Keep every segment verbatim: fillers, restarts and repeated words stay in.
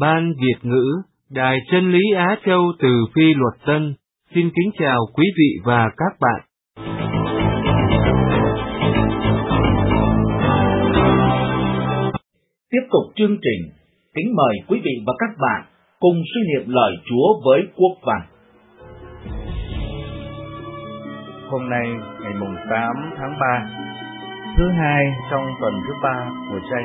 Ban Việt ngữ, Đài Chân lý Á Châu từ Phi Luật Tân, xin kính chào quý vị và các bạn. Tiếp tục chương trình, kính mời quý vị và các bạn cùng suy niệm lời Chúa với Quốc Văn. Hôm nay, ngày mùng tám tháng ba, thứ hai trong tuần thứ ba của chay.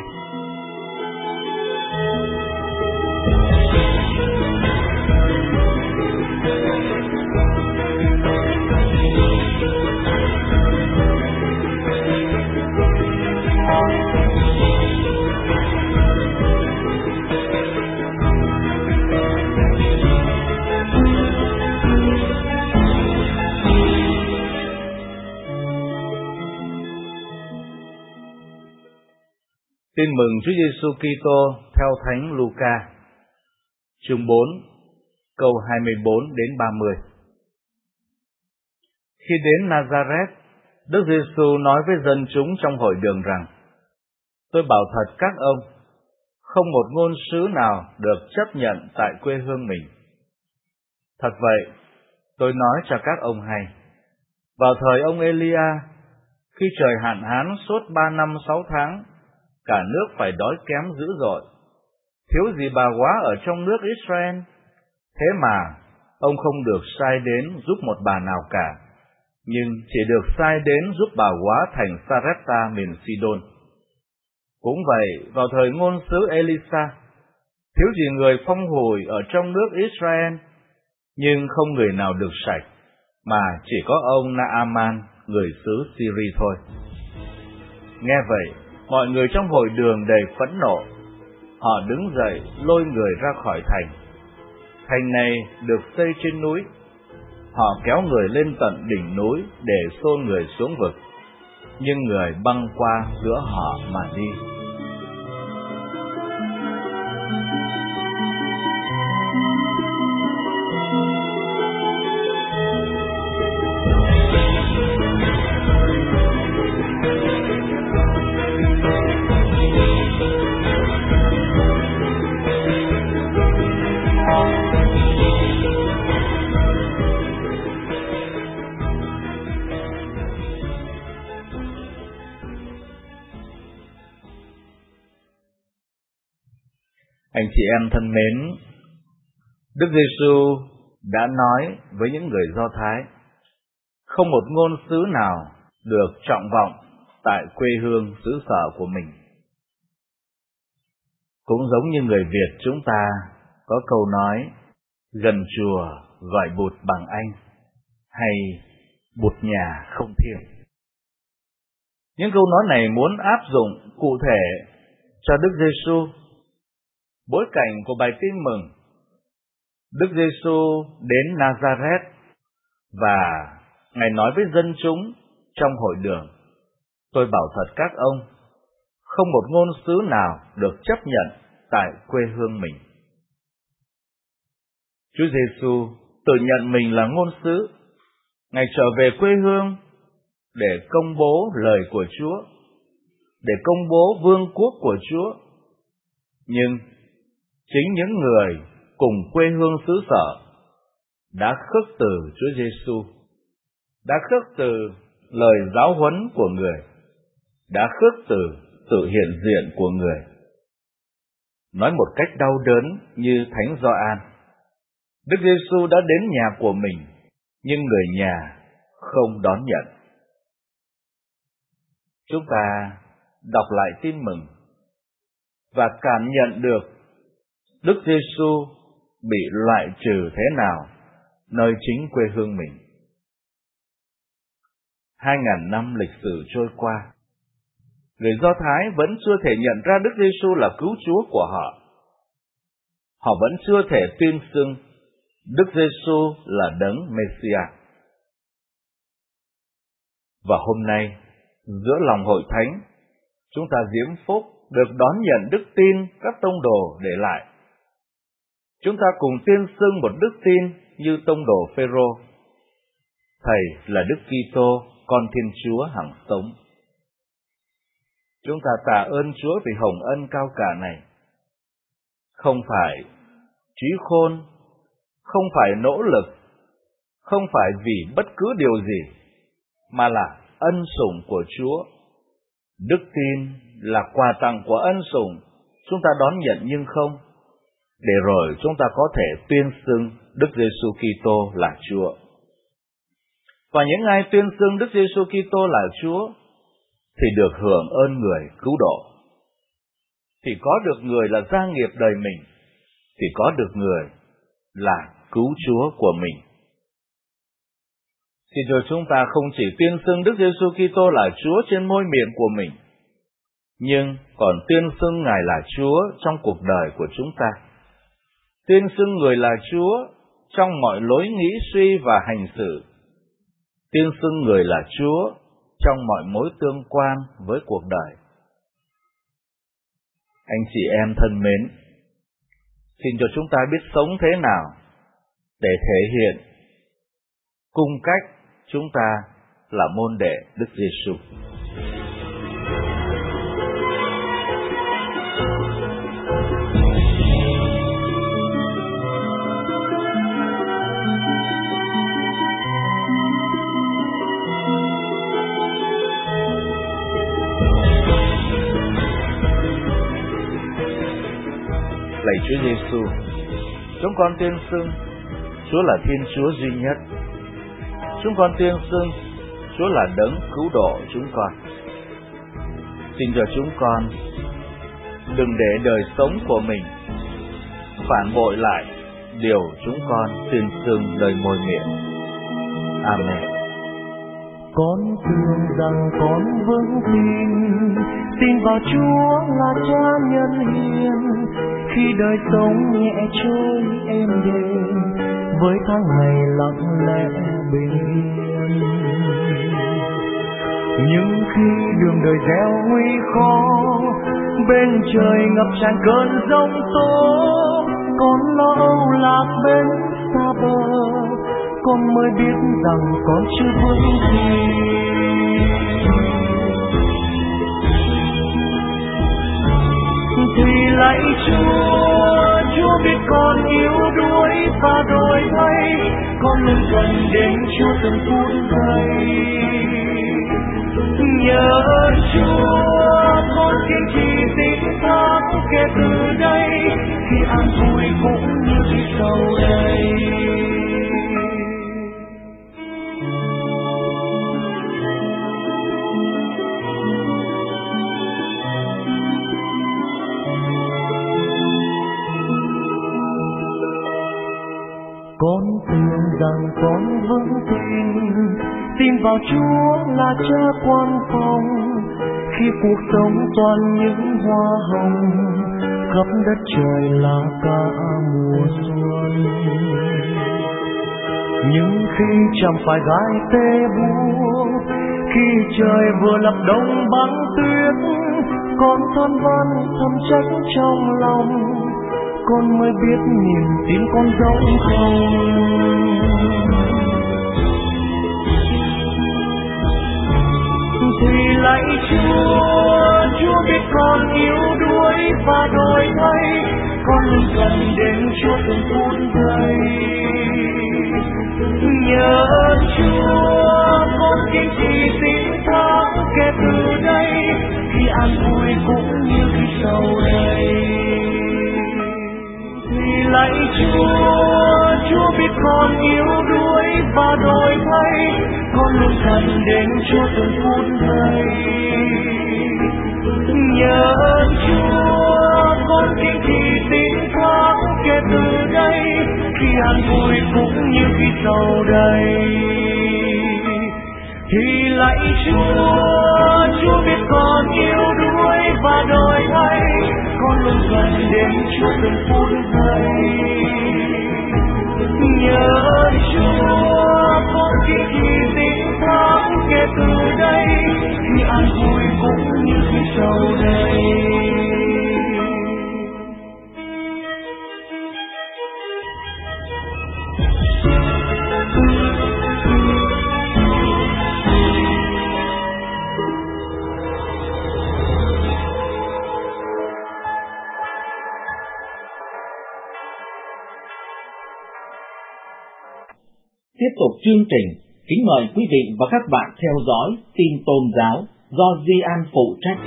Tin mừng Chúa Giêsu Kitô theo Thánh Luca, chương bốn, câu hai mươi bốn đến ba mươi. Khi đến Nazareth, Đức Giêsu nói với dân chúng trong hội đường rằng: Tôi bảo thật các ông, không một ngôn sứ nào được chấp nhận tại quê hương mình. Thật vậy, tôi nói cho các ông hay, vào thời ông Elia, khi trời hạn hán suốt ba năm sáu tháng, cả nước phải đói kém dữ dội, thiếu gì bà góa ở trong nước Israel. Thế mà ông không được sai đến giúp một bà nào cả, nhưng chỉ được sai đến giúp bà góa thành Sarepta miền Sidon. Cũng vậy, vào thời ngôn sứ Elisa, thiếu gì người phong hủi ở trong nước Israel, nhưng không người nào được sạch, mà chỉ có ông Naaman, người xứ Syria thôi. Nghe vậy, mọi người trong hội đường đầy phẫn nộ. Họ đứng dậy lôi người ra khỏi thành. Thành này được xây trên núi. Họ kéo người lên tận đỉnh núi để xô người xuống vực, nhưng người băng qua giữa họ mà đi. Anh chị em thân mến, Đức Giêsu đã nói với những người Do Thái, không một ngôn sứ nào được trọng vọng tại quê hương xứ sở của mình. Cũng giống như người Việt chúng ta có câu nói, gần chùa gọi bụt bằng anh, hay bụt nhà không thiêng. Những câu nói này muốn áp dụng cụ thể cho Đức Giêsu. Bối cảnh của bài tin mừng, Đức Giêsu đến Nazareth và Ngài nói với dân chúng trong hội đường: Tôi bảo thật các ông, không một ngôn sứ nào được chấp nhận tại quê hương mình. Chúa Giêsu tự nhận mình là ngôn sứ. Ngài trở về quê hương để công bố lời của Chúa, để công bố vương quốc của Chúa. Nhưng chính những người cùng quê hương xứ sở đã khước từ Chúa Giêsu, đã khước từ lời giáo huấn của người, đã khước từ sự hiện diện của người. Nói một cách đau đớn như Thánh Gioan, Đức Giêsu đã đến nhà của mình, nhưng người nhà không đón nhận. Chúng ta đọc lại tin mừng và cảm nhận được Đức Giêsu bị loại trừ thế nào nơi chính quê hương mình. Hai ngàn năm lịch sử trôi qua, người Do Thái vẫn chưa thể nhận ra Đức Giêsu là cứu Chúa của họ. Họ vẫn chưa thể tuyên xưng Đức Giêsu là đấng Messiah. Và hôm nay, giữa lòng hội thánh, chúng ta diễm phúc được đón nhận đức tin các tông đồ để lại. Chúng ta cùng tuyên xưng một đức tin như tông đồ Phêrô: Thầy là Đức Kitô, con Thiên Chúa hằng sống. Chúng ta tạ ơn Chúa vì hồng ân cao cả này. không phải trí khôn, không phải nỗ lực, không phải vì bất cứ điều gì, mà là ân sủng của Chúa. Đức tin là quà tặng của ân sủng, chúng ta đón nhận nhưng không, để rồi chúng ta có thể tuyên xưng Đức Giêsu Kitô là Chúa. Và những ai tuyên xưng Đức Giêsu Kitô là Chúa thì được hưởng ơn người cứu độ. Thì có được người là gia nghiệp đời mình, thì có được người là cứu Chúa của mình. Thì rồi chúng ta không chỉ tuyên xưng Đức Giêsu Kitô là Chúa trên môi miệng của mình, nhưng còn tuyên xưng Ngài là Chúa trong cuộc đời của chúng ta. Tuyên xưng Người là Chúa trong mọi lối nghĩ suy và hành xử. Tuyên xưng Người là Chúa trong mọi mối tương quan với cuộc đời. Anh chị em thân mến, xin cho chúng ta biết sống thế nào để thể hiện cung cách chúng ta là môn đệ Đức Giêsu. Lạy Chúa Giêsu, chúng con tuyên xưng Chúa là Thiên Chúa duy nhất. Chúng con tuyên xưng Chúa là đấng cứu độ chúng con. Xin cho chúng con đừng để đời sống của mình phản bội lại điều chúng con tuyên xưng lời môi miệng. Amen. Con thương rằng con vững tin, tin vào Chúa là Cha nhân hiền. Khi đời sống nhẹ trôi êm đềm, với tháng ngày lặng lẽ bình yên. Nhưng khi đường đời gieo nguy khó, bên trời ngập tràn cơn giông tố, con lo âu lạc bên xa bờ, con mới biết rằng con chưa vững tin. Thì lạy Chúa, Chúa biết con yếu đuối và đổi thay, con luôn cần đến Chúa từng phút giây. Nhờ ơn Chúa, con kiên trì tin thác kể từ đây, khi an vui cũng như khi sầu đây. Con tin rằng con vững tin, tin vào Chúa là Cha quan phòng. Khi cuộc sống toàn những hoa hồng, khắp đất trời là cả mùa xuân. Nhưng khi chẳng phải gái tê buông, khi trời vừa lập đông băng tuyết, con than van thầm trách trong lòng, con mới biết niềm tin con giống không. Thì lạy Chúa, Chúa biết con yếu đuối và đổi thay, con luôn cần đến Chúa từng phút giây. Nhờ ơn Chúa, con kiên trì tin thác kể từ đây, khi an vui cũng như khi sầu đây. Thì lạy Chúa, Chúa biết con yếu đuối và đổi thay, con luôn cần đến Chúa từng phút giây. Nhờ ơn Chúa, con kiên trì tin thác kể từ đây, khi an vui cũng như khi sầu đây. Thì lạy Chúa, Chúa biết con yếu đuối và đổi thay, con luôn cần đến Chúa từng phút giây. Nhờ ơn Chúa, con kiên trì tin thác kể từ đây, khi an vui cũng như khi sầu đây. Tiếp tục chương trình, kính mời quý vị và các bạn theo dõi tin tôn giáo do Di An phụ trách.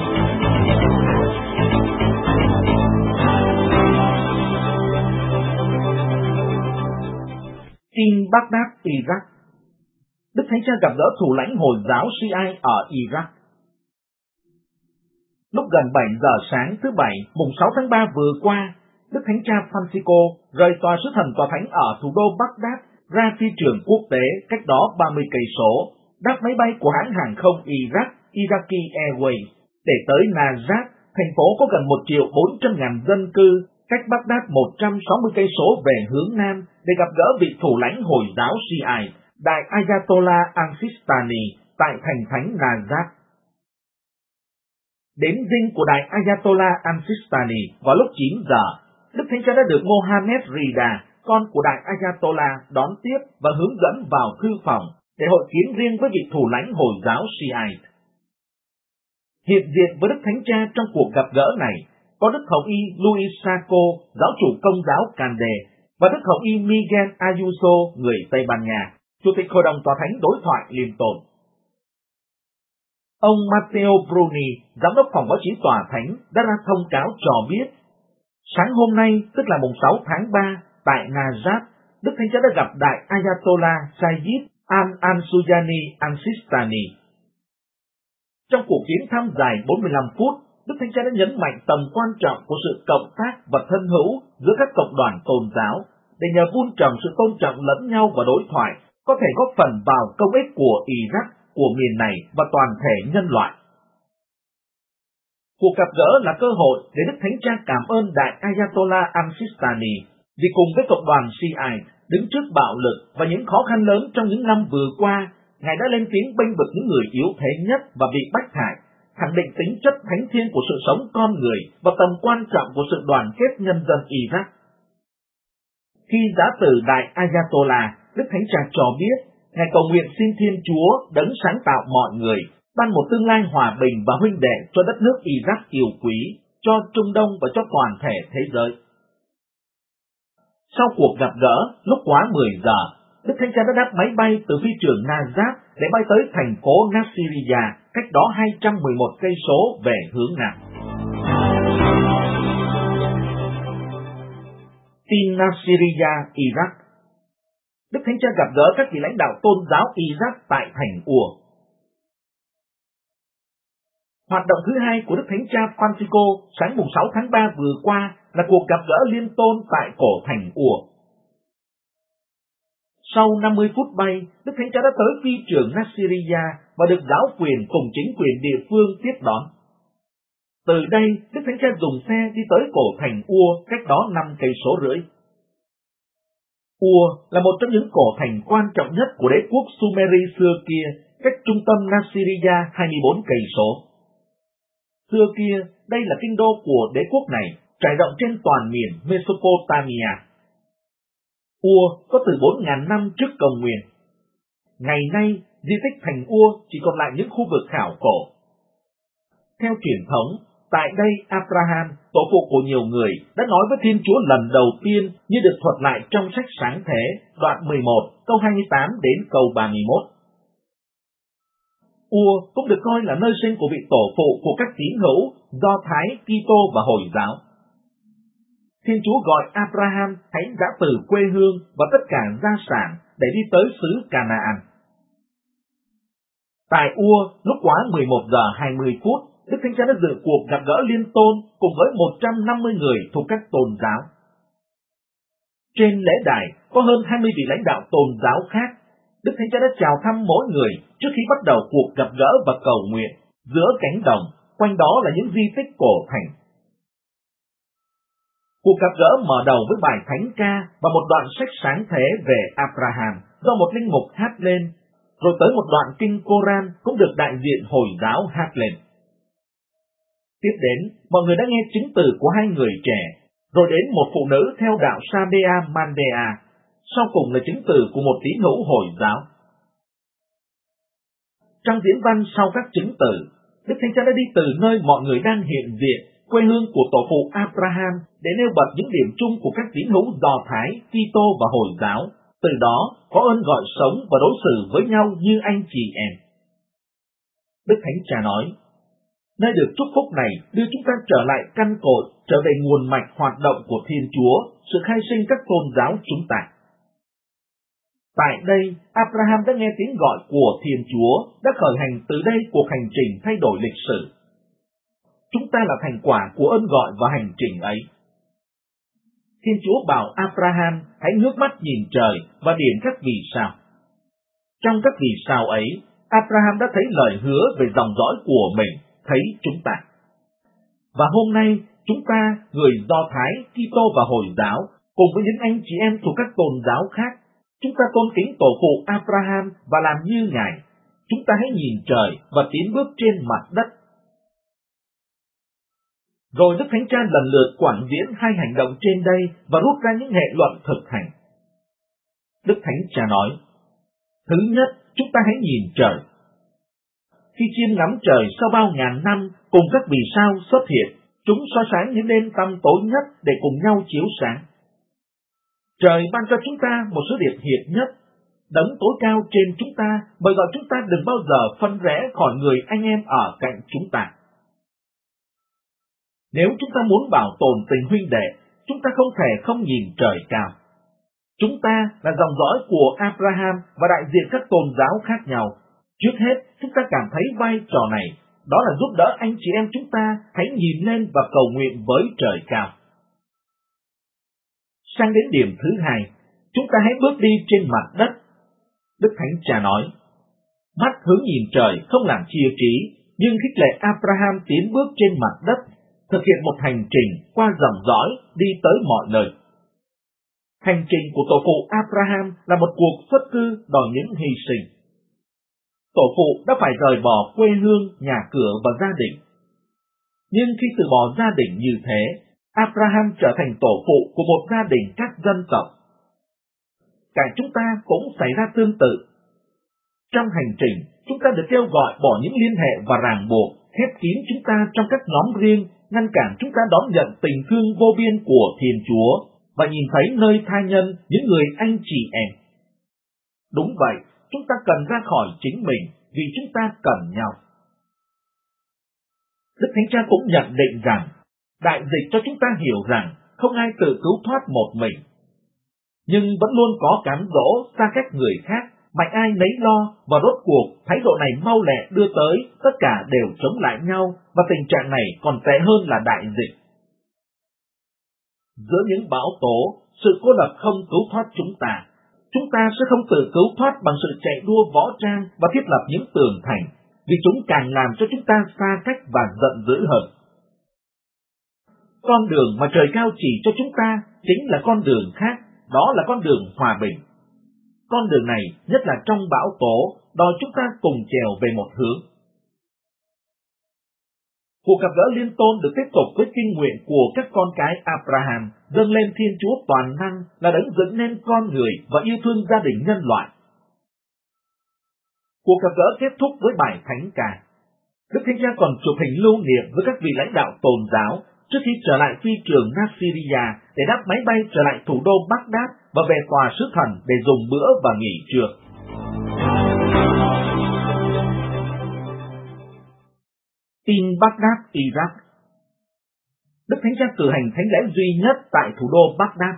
Tin Baghdad, Iraq. Đức Thánh Cha gặp gỡ thủ lãnh Hồi giáo Shiite ở Iraq. Lúc gần bảy giờ sáng thứ Bảy, mùng sáu tháng ba vừa qua, Đức Thánh Cha Francisco rời tòa sứ thần tòa thánh ở thủ đô Baghdad ra phi trường quốc tế cách đó ba mươi cây số, đáp máy bay của hãng hàng không Iraq, Iraqi Airways, để tới Najaf, thành phố có gần một triệu bốn trăm ngàn dân cư, cách Baghdad một trăm sáu mươi cây số về hướng nam, để gặp gỡ vị thủ lãnh Hồi giáo Shiite, Đại Ayatollah al-Sistani, tại thành thánh Najaf. Đến dinh của Đại Ayatollah al-Sistani vào lúc chín giờ, Đức Thánh Cha đã được Mohammed Rida, con của Đại Ayatollah, đón tiếp và hướng dẫn vào thư phòng để hội kiến riêng với vị thủ lãnh Hồi giáo Shiite. Hiện diện với Đức Thánh Cha trong cuộc gặp gỡ này có Đức Hồng Y Luis Sacco, giáo chủ Công giáo Cande, và Đức Hồng Y Miguel Ayuso, người Tây Ban Nha, Chủ tịch Hội đồng Tòa Thánh Đối thoại Liên Tôn. Ông Matteo Bruni, giám đốc phòng báo chí Tòa Thánh, đã ra thông cáo cho biết, sáng hôm nay, tức là mùng sáu tháng ba, tại Najaf, Đức Thánh Cha đã gặp Đại Ayatollah Sayyid al-Ansujani al-Sistani. Trong cuộc viếng thăm dài bốn mươi lăm phút, Đức Thánh Cha đã nhấn mạnh tầm quan trọng của sự cộng tác và thân hữu giữa các cộng đoàn tôn giáo, để nhờ vun trồng sự tôn trọng lẫn nhau và đối thoại, có thể góp phần vào công ích của Iraq, của miền này và toàn thể nhân loại. Cuộc gặp gỡ là cơ hội để Đức Thánh Cha cảm ơn Đại Ayatollah al-Sistani vì cùng với cộng đoàn Shiite đứng trước bạo lực và những khó khăn lớn trong những năm vừa qua, Ngài đã lên tiếng bênh vực những người yếu thế nhất và bị bách hại, khẳng định tính chất thánh thiêng của sự sống con người và tầm quan trọng của sự đoàn kết nhân dân Iraq. Khi giã từ Đại Ayatollah, Đức Thánh Cha cho biết, Ngài cầu nguyện xin Thiên Chúa đấng sáng tạo mọi người, ban một tương lai hòa bình và huynh đệ cho đất nước Iraq yêu quý, cho Trung Đông và cho toàn thể thế giới. Sau cuộc gặp gỡ, lúc quá mười giờ, Đức Thánh Cha đã đáp máy bay từ phi trường Najaf để bay tới thành phố Nasiriyah, cách đó hai trăm mười một cây số về hướng nam. Tin Nasiriyah, Iraq. Đức Thánh Cha gặp gỡ các vị lãnh đạo tôn giáo Iraq tại thành Ur. Hoạt động thứ hai của Đức Thánh Cha Francisco sáng mùng sáu tháng ba vừa qua là cuộc gặp gỡ liên tôn tại cổ thành Ur. Sau năm mươi phút bay, Đức Thánh Cha đã tới phi trường Nasiriyah và được giáo quyền cùng chính quyền địa phương tiếp đón. Từ đây, Đức Thánh Cha dùng xe đi tới cổ thành Ur, cách đó năm cây số rưỡi. Ur là một trong những cổ thành quan trọng nhất của đế quốc Sumeri xưa kia, cách trung tâm Nasiriyah hai mươi bốn cây số. Xưa kia, đây là kinh đô của đế quốc này, trải rộng trên toàn miền Mesopotamia. Ur có từ bốn nghìn năm trước công nguyên. Ngày nay, di tích thành Ur chỉ còn lại những khu vực khảo cổ. Theo truyền thống, tại đây Abraham, tổ phụ của nhiều người, đã nói với Thiên Chúa lần đầu tiên như được thuật lại trong sách Sáng Thế, đoạn mười một, câu hai mươi tám đến câu ba mươi mốt. Ur cũng được coi là nơi sinh của vị tổ phụ của các tín hữu Do Thái, Kitô và Hồi giáo. Thiên Chúa gọi Abraham hãy giã từ quê hương và tất cả gia sản để đi tới xứ Canaan. Tại Ur, lúc quá mười một giờ hai mươi phút, Đức Thánh Cha đã dự cuộc gặp gỡ liên tôn cùng với một trăm năm mươi người thuộc các tôn giáo. Trên lễ đài có hơn hai mươi vị lãnh đạo tôn giáo khác. Đức Thánh Cha đã chào thăm mỗi người trước khi bắt đầu cuộc gặp gỡ và cầu nguyện giữa cánh đồng, quanh đó là những di tích cổ thành. Cuộc gặp gỡ mở đầu với bài thánh ca và một đoạn sách Sáng Thế về Abraham do một linh mục hát lên, rồi tới một đoạn kinh Koran cũng được đại diện Hồi giáo hát lên. Tiếp đến, mọi người đã nghe chứng từ của hai người trẻ, rồi đến một phụ nữ theo đạo Sabea Mandea, sau cùng là chứng từ của một tín hữu Hồi giáo. Trong diễn văn sau các chứng từ, Đức Thánh Cha đã đi từ nơi mọi người đang hiện diện, quê hương của tổ phụ Abraham, để nêu bật những điểm chung của các tín hữu Do Thái, Kitô và Hồi giáo, từ đó có ơn gọi sống và đối xử với nhau như anh chị em. Đức Thánh Cha nói, nơi được chúc phúc này đưa chúng ta trở lại căn cội, trở về nguồn mạch hoạt động của Thiên Chúa, sự khai sinh các tôn giáo chúng ta. Tại đây, Abraham đã nghe tiếng gọi của Thiên Chúa, đã khởi hành từ đây cuộc hành trình thay đổi lịch sử. Chúng ta là thành quả của ơn gọi và hành trình ấy. Thiên Chúa bảo Abraham hãy ngước mắt nhìn trời và điền các vì sao. Trong các vì sao ấy, Abraham đã thấy lời hứa về dòng dõi của mình, thấy chúng ta. Và hôm nay, chúng ta, người Do Thái, Kitô và Hồi giáo, cùng với những anh chị em thuộc các tôn giáo khác, chúng ta tôn kính tổ phụ Abraham và làm như Ngài. Chúng ta hãy nhìn trời và tiến bước trên mặt đất. Rồi Đức Thánh Cha lần lượt quảng diễn hai hành động trên đây và rút ra những hệ luận thực hành. Đức Thánh Cha nói, thứ nhất, chúng ta hãy nhìn trời. Khi chiêm ngắm trời sau bao ngàn năm cùng các vì sao xuất hiện, chúng soi sáng những đêm tăm tối nhất để cùng nhau chiếu sáng. Trời ban cho chúng ta một sứ điệp hiệp nhất, đấng tối cao trên chúng ta, bởi gọi chúng ta đừng bao giờ phân rẽ khỏi người anh em ở cạnh chúng ta. Nếu chúng ta muốn bảo tồn tình huynh đệ, chúng ta không thể không nhìn trời cao. Chúng ta là dòng dõi của Abraham và đại diện các tôn giáo khác nhau. Trước hết, chúng ta cảm thấy vai trò này, đó là giúp đỡ anh chị em chúng ta hãy nhìn lên và cầu nguyện với trời cao. Sang đến điểm thứ hai, chúng ta hãy bước đi trên mặt đất. Đức Thánh Cha nói, mắt hướng nhìn trời không làm chia trí, nhưng khích lệ Abraham tiến bước trên mặt đất, thực hiện một hành trình qua dòng dõi đi tới mọi nơi. Hành trình của tổ phụ Abraham là một cuộc xuất cư đòi những hy sinh. Tổ phụ đã phải rời bỏ quê hương, nhà cửa và gia đình. Nhưng khi từ bỏ gia đình như thế, Abraham trở thành tổ phụ của một gia đình các dân tộc. Cả chúng ta cũng xảy ra tương tự. Trong hành trình, chúng ta được kêu gọi bỏ những liên hệ và ràng buộc, khép kín chúng ta trong các nhóm riêng, ngăn cản chúng ta đón nhận tình thương vô biên của Thiên Chúa và nhìn thấy nơi tha nhân những người anh chị em. Đúng vậy, chúng ta cần ra khỏi chính mình vì chúng ta cần nhau. Đức Thánh Cha cũng nhận định rằng, đại dịch cho chúng ta hiểu rằng không ai tự cứu thoát một mình, nhưng vẫn luôn có cám dỗ xa cách người khác, mạnh ai nấy lo, và rốt cuộc thái độ này mau lẹ đưa tới tất cả đều chống lại nhau, và tình trạng này còn tệ hơn là đại dịch. Giữa những bão tố, sự cô lập không cứu thoát chúng ta. Chúng ta sẽ không tự cứu thoát bằng sự chạy đua võ trang và thiết lập những tường thành, vì chúng càng làm cho chúng ta xa cách và giận dữ hơn. Con đường mà trời cao chỉ cho chúng ta chính là con đường khác, đó là con đường hòa bình. Con đường này, nhất là trong bão tố, đòi chúng ta cùng trèo về một hướng. Cuộc gặp gỡ liên tôn được tiếp tục với kinh nguyện của các con cái Abraham dâng lên Thiên Chúa toàn năng là đấng dựng nên con người và yêu thương gia đình nhân loại. Cuộc gặp gỡ kết thúc với bài thánh ca. Đức Thánh Cha còn chụp hình lưu niệm với các vị lãnh đạo tôn giáo trước khi trở lại phi trường Nasiriyah để đáp máy bay trở lại thủ đô Baghdad và về tòa sứ thần để dùng bữa và nghỉ trưa. Tin Baghdad, Iraq. Đức Thánh Cha cử hành thánh lễ duy nhất tại thủ đô Baghdad.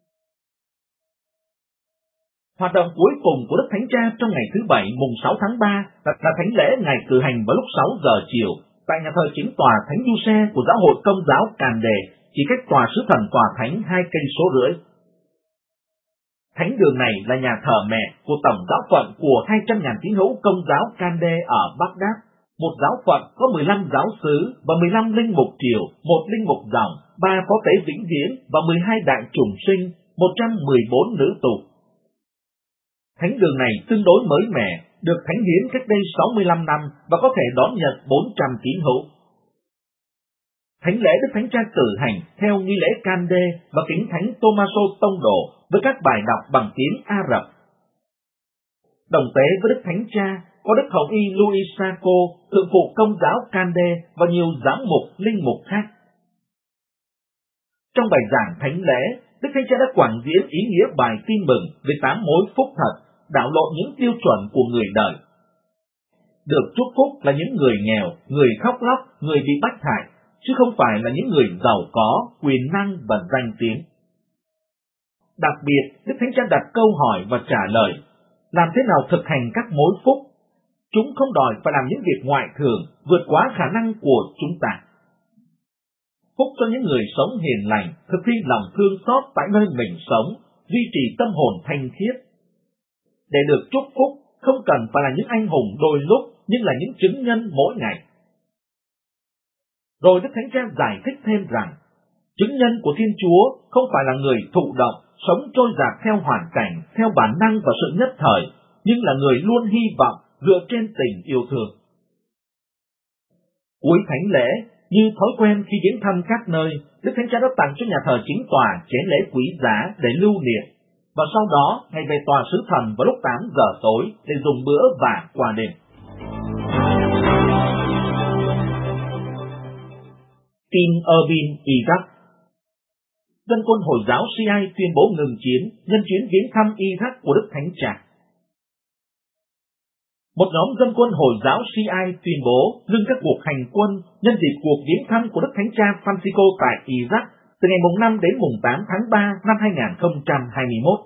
Hoạt động cuối cùng của Đức Thánh Cha trong ngày thứ Bảy mùng sáu tháng ba là, là thánh lễ ngày cử hành vào lúc sáu giờ chiều tại nhà thờ chính tòa Thánh Giuse của Giáo hội Công giáo Càn Đề, chỉ cách tòa sứ thần tòa thánh hai cây số rưỡi. Thánh đường này là nhà thờ mẹ của tổng giáo phận của hai trăm ngàn tín hữu Công giáo Càn Đề ở Baghdad. Một giáo phận có mười lăm giáo xứ và mười lăm linh mục triều, một linh mục dòng, ba phó tế vĩnh viễn và mười hai đại chủng sinh, một trăm mười bốn nữ tù. Thánh đường này tương đối mới mẻ, được thánh hiến cách đây sáu mươi lăm năm và có thể đón nhận bốn trăm tín hữu. Thánh lễ Đức Thánh Cha cử hành theo nghi lễ Can Đê và kính Thánh Tô-ma-sô Tông Đồ với các bài đọc bằng tiếng Ả Rập. Đồng tế với Đức Thánh Cha có Đức Hồng Y Louis Sacco, thượng phụ Công giáo Can Đê và nhiều giám mục linh mục khác. Trong bài giảng thánh lễ, Đức Thánh Cha đã quảng diễn ý nghĩa bài tin mừng về tám mối phúc thật, đảo lộn những tiêu chuẩn của người đời. Được chúc phúc là những người nghèo, người khóc lóc, người bị bách hại, chứ không phải là những người giàu có, quyền năng và danh tiếng. Đặc biệt, Đức Thánh Cha đặt câu hỏi và trả lời, làm thế nào thực hành các mối phúc? Chúng không đòi phải làm những việc ngoại thường, vượt quá khả năng của chúng ta. Phúc cho những người sống hiền lành, thực thi lòng thương xót tại nơi mình sống, duy trì tâm hồn thanh khiết. Để được chúc phúc, không cần phải là những anh hùng đôi lúc, nhưng là những chứng nhân mỗi ngày. Rồi Đức Thánh Cha giải thích thêm rằng, chứng nhân của Thiên Chúa không phải là người thụ động, sống trôi dạt theo hoàn cảnh, theo bản năng và sự nhất thời, nhưng là người luôn hy vọng dựa trên tình yêu thương. Cuối thánh lễ, như thói quen khi viếng thăm các nơi, Đức Thánh Cha đã tặng cho nhà thờ chính tòa chén lễ quý giá để lưu niệm, và sau đó ngày về tòa sứ thần vào lúc tám giờ tối để dùng bữa và qua đêm. Tin Erbil, Iraq. Dân quân Hồi giáo Shia tuyên bố ngừng chiến nhân chuyến viếng thăm Iraq của Đức Thánh Cha. Một nhóm dân quân Hồi giáo Shia tuyên bố ngưng các cuộc hành quân nhân dịp cuộc viếng thăm của Đức Thánh Cha Francisco tại Iraq từ ngày mùng năm đến mùng tám tháng ba năm hai nghìn không trăm hai mươi mốt.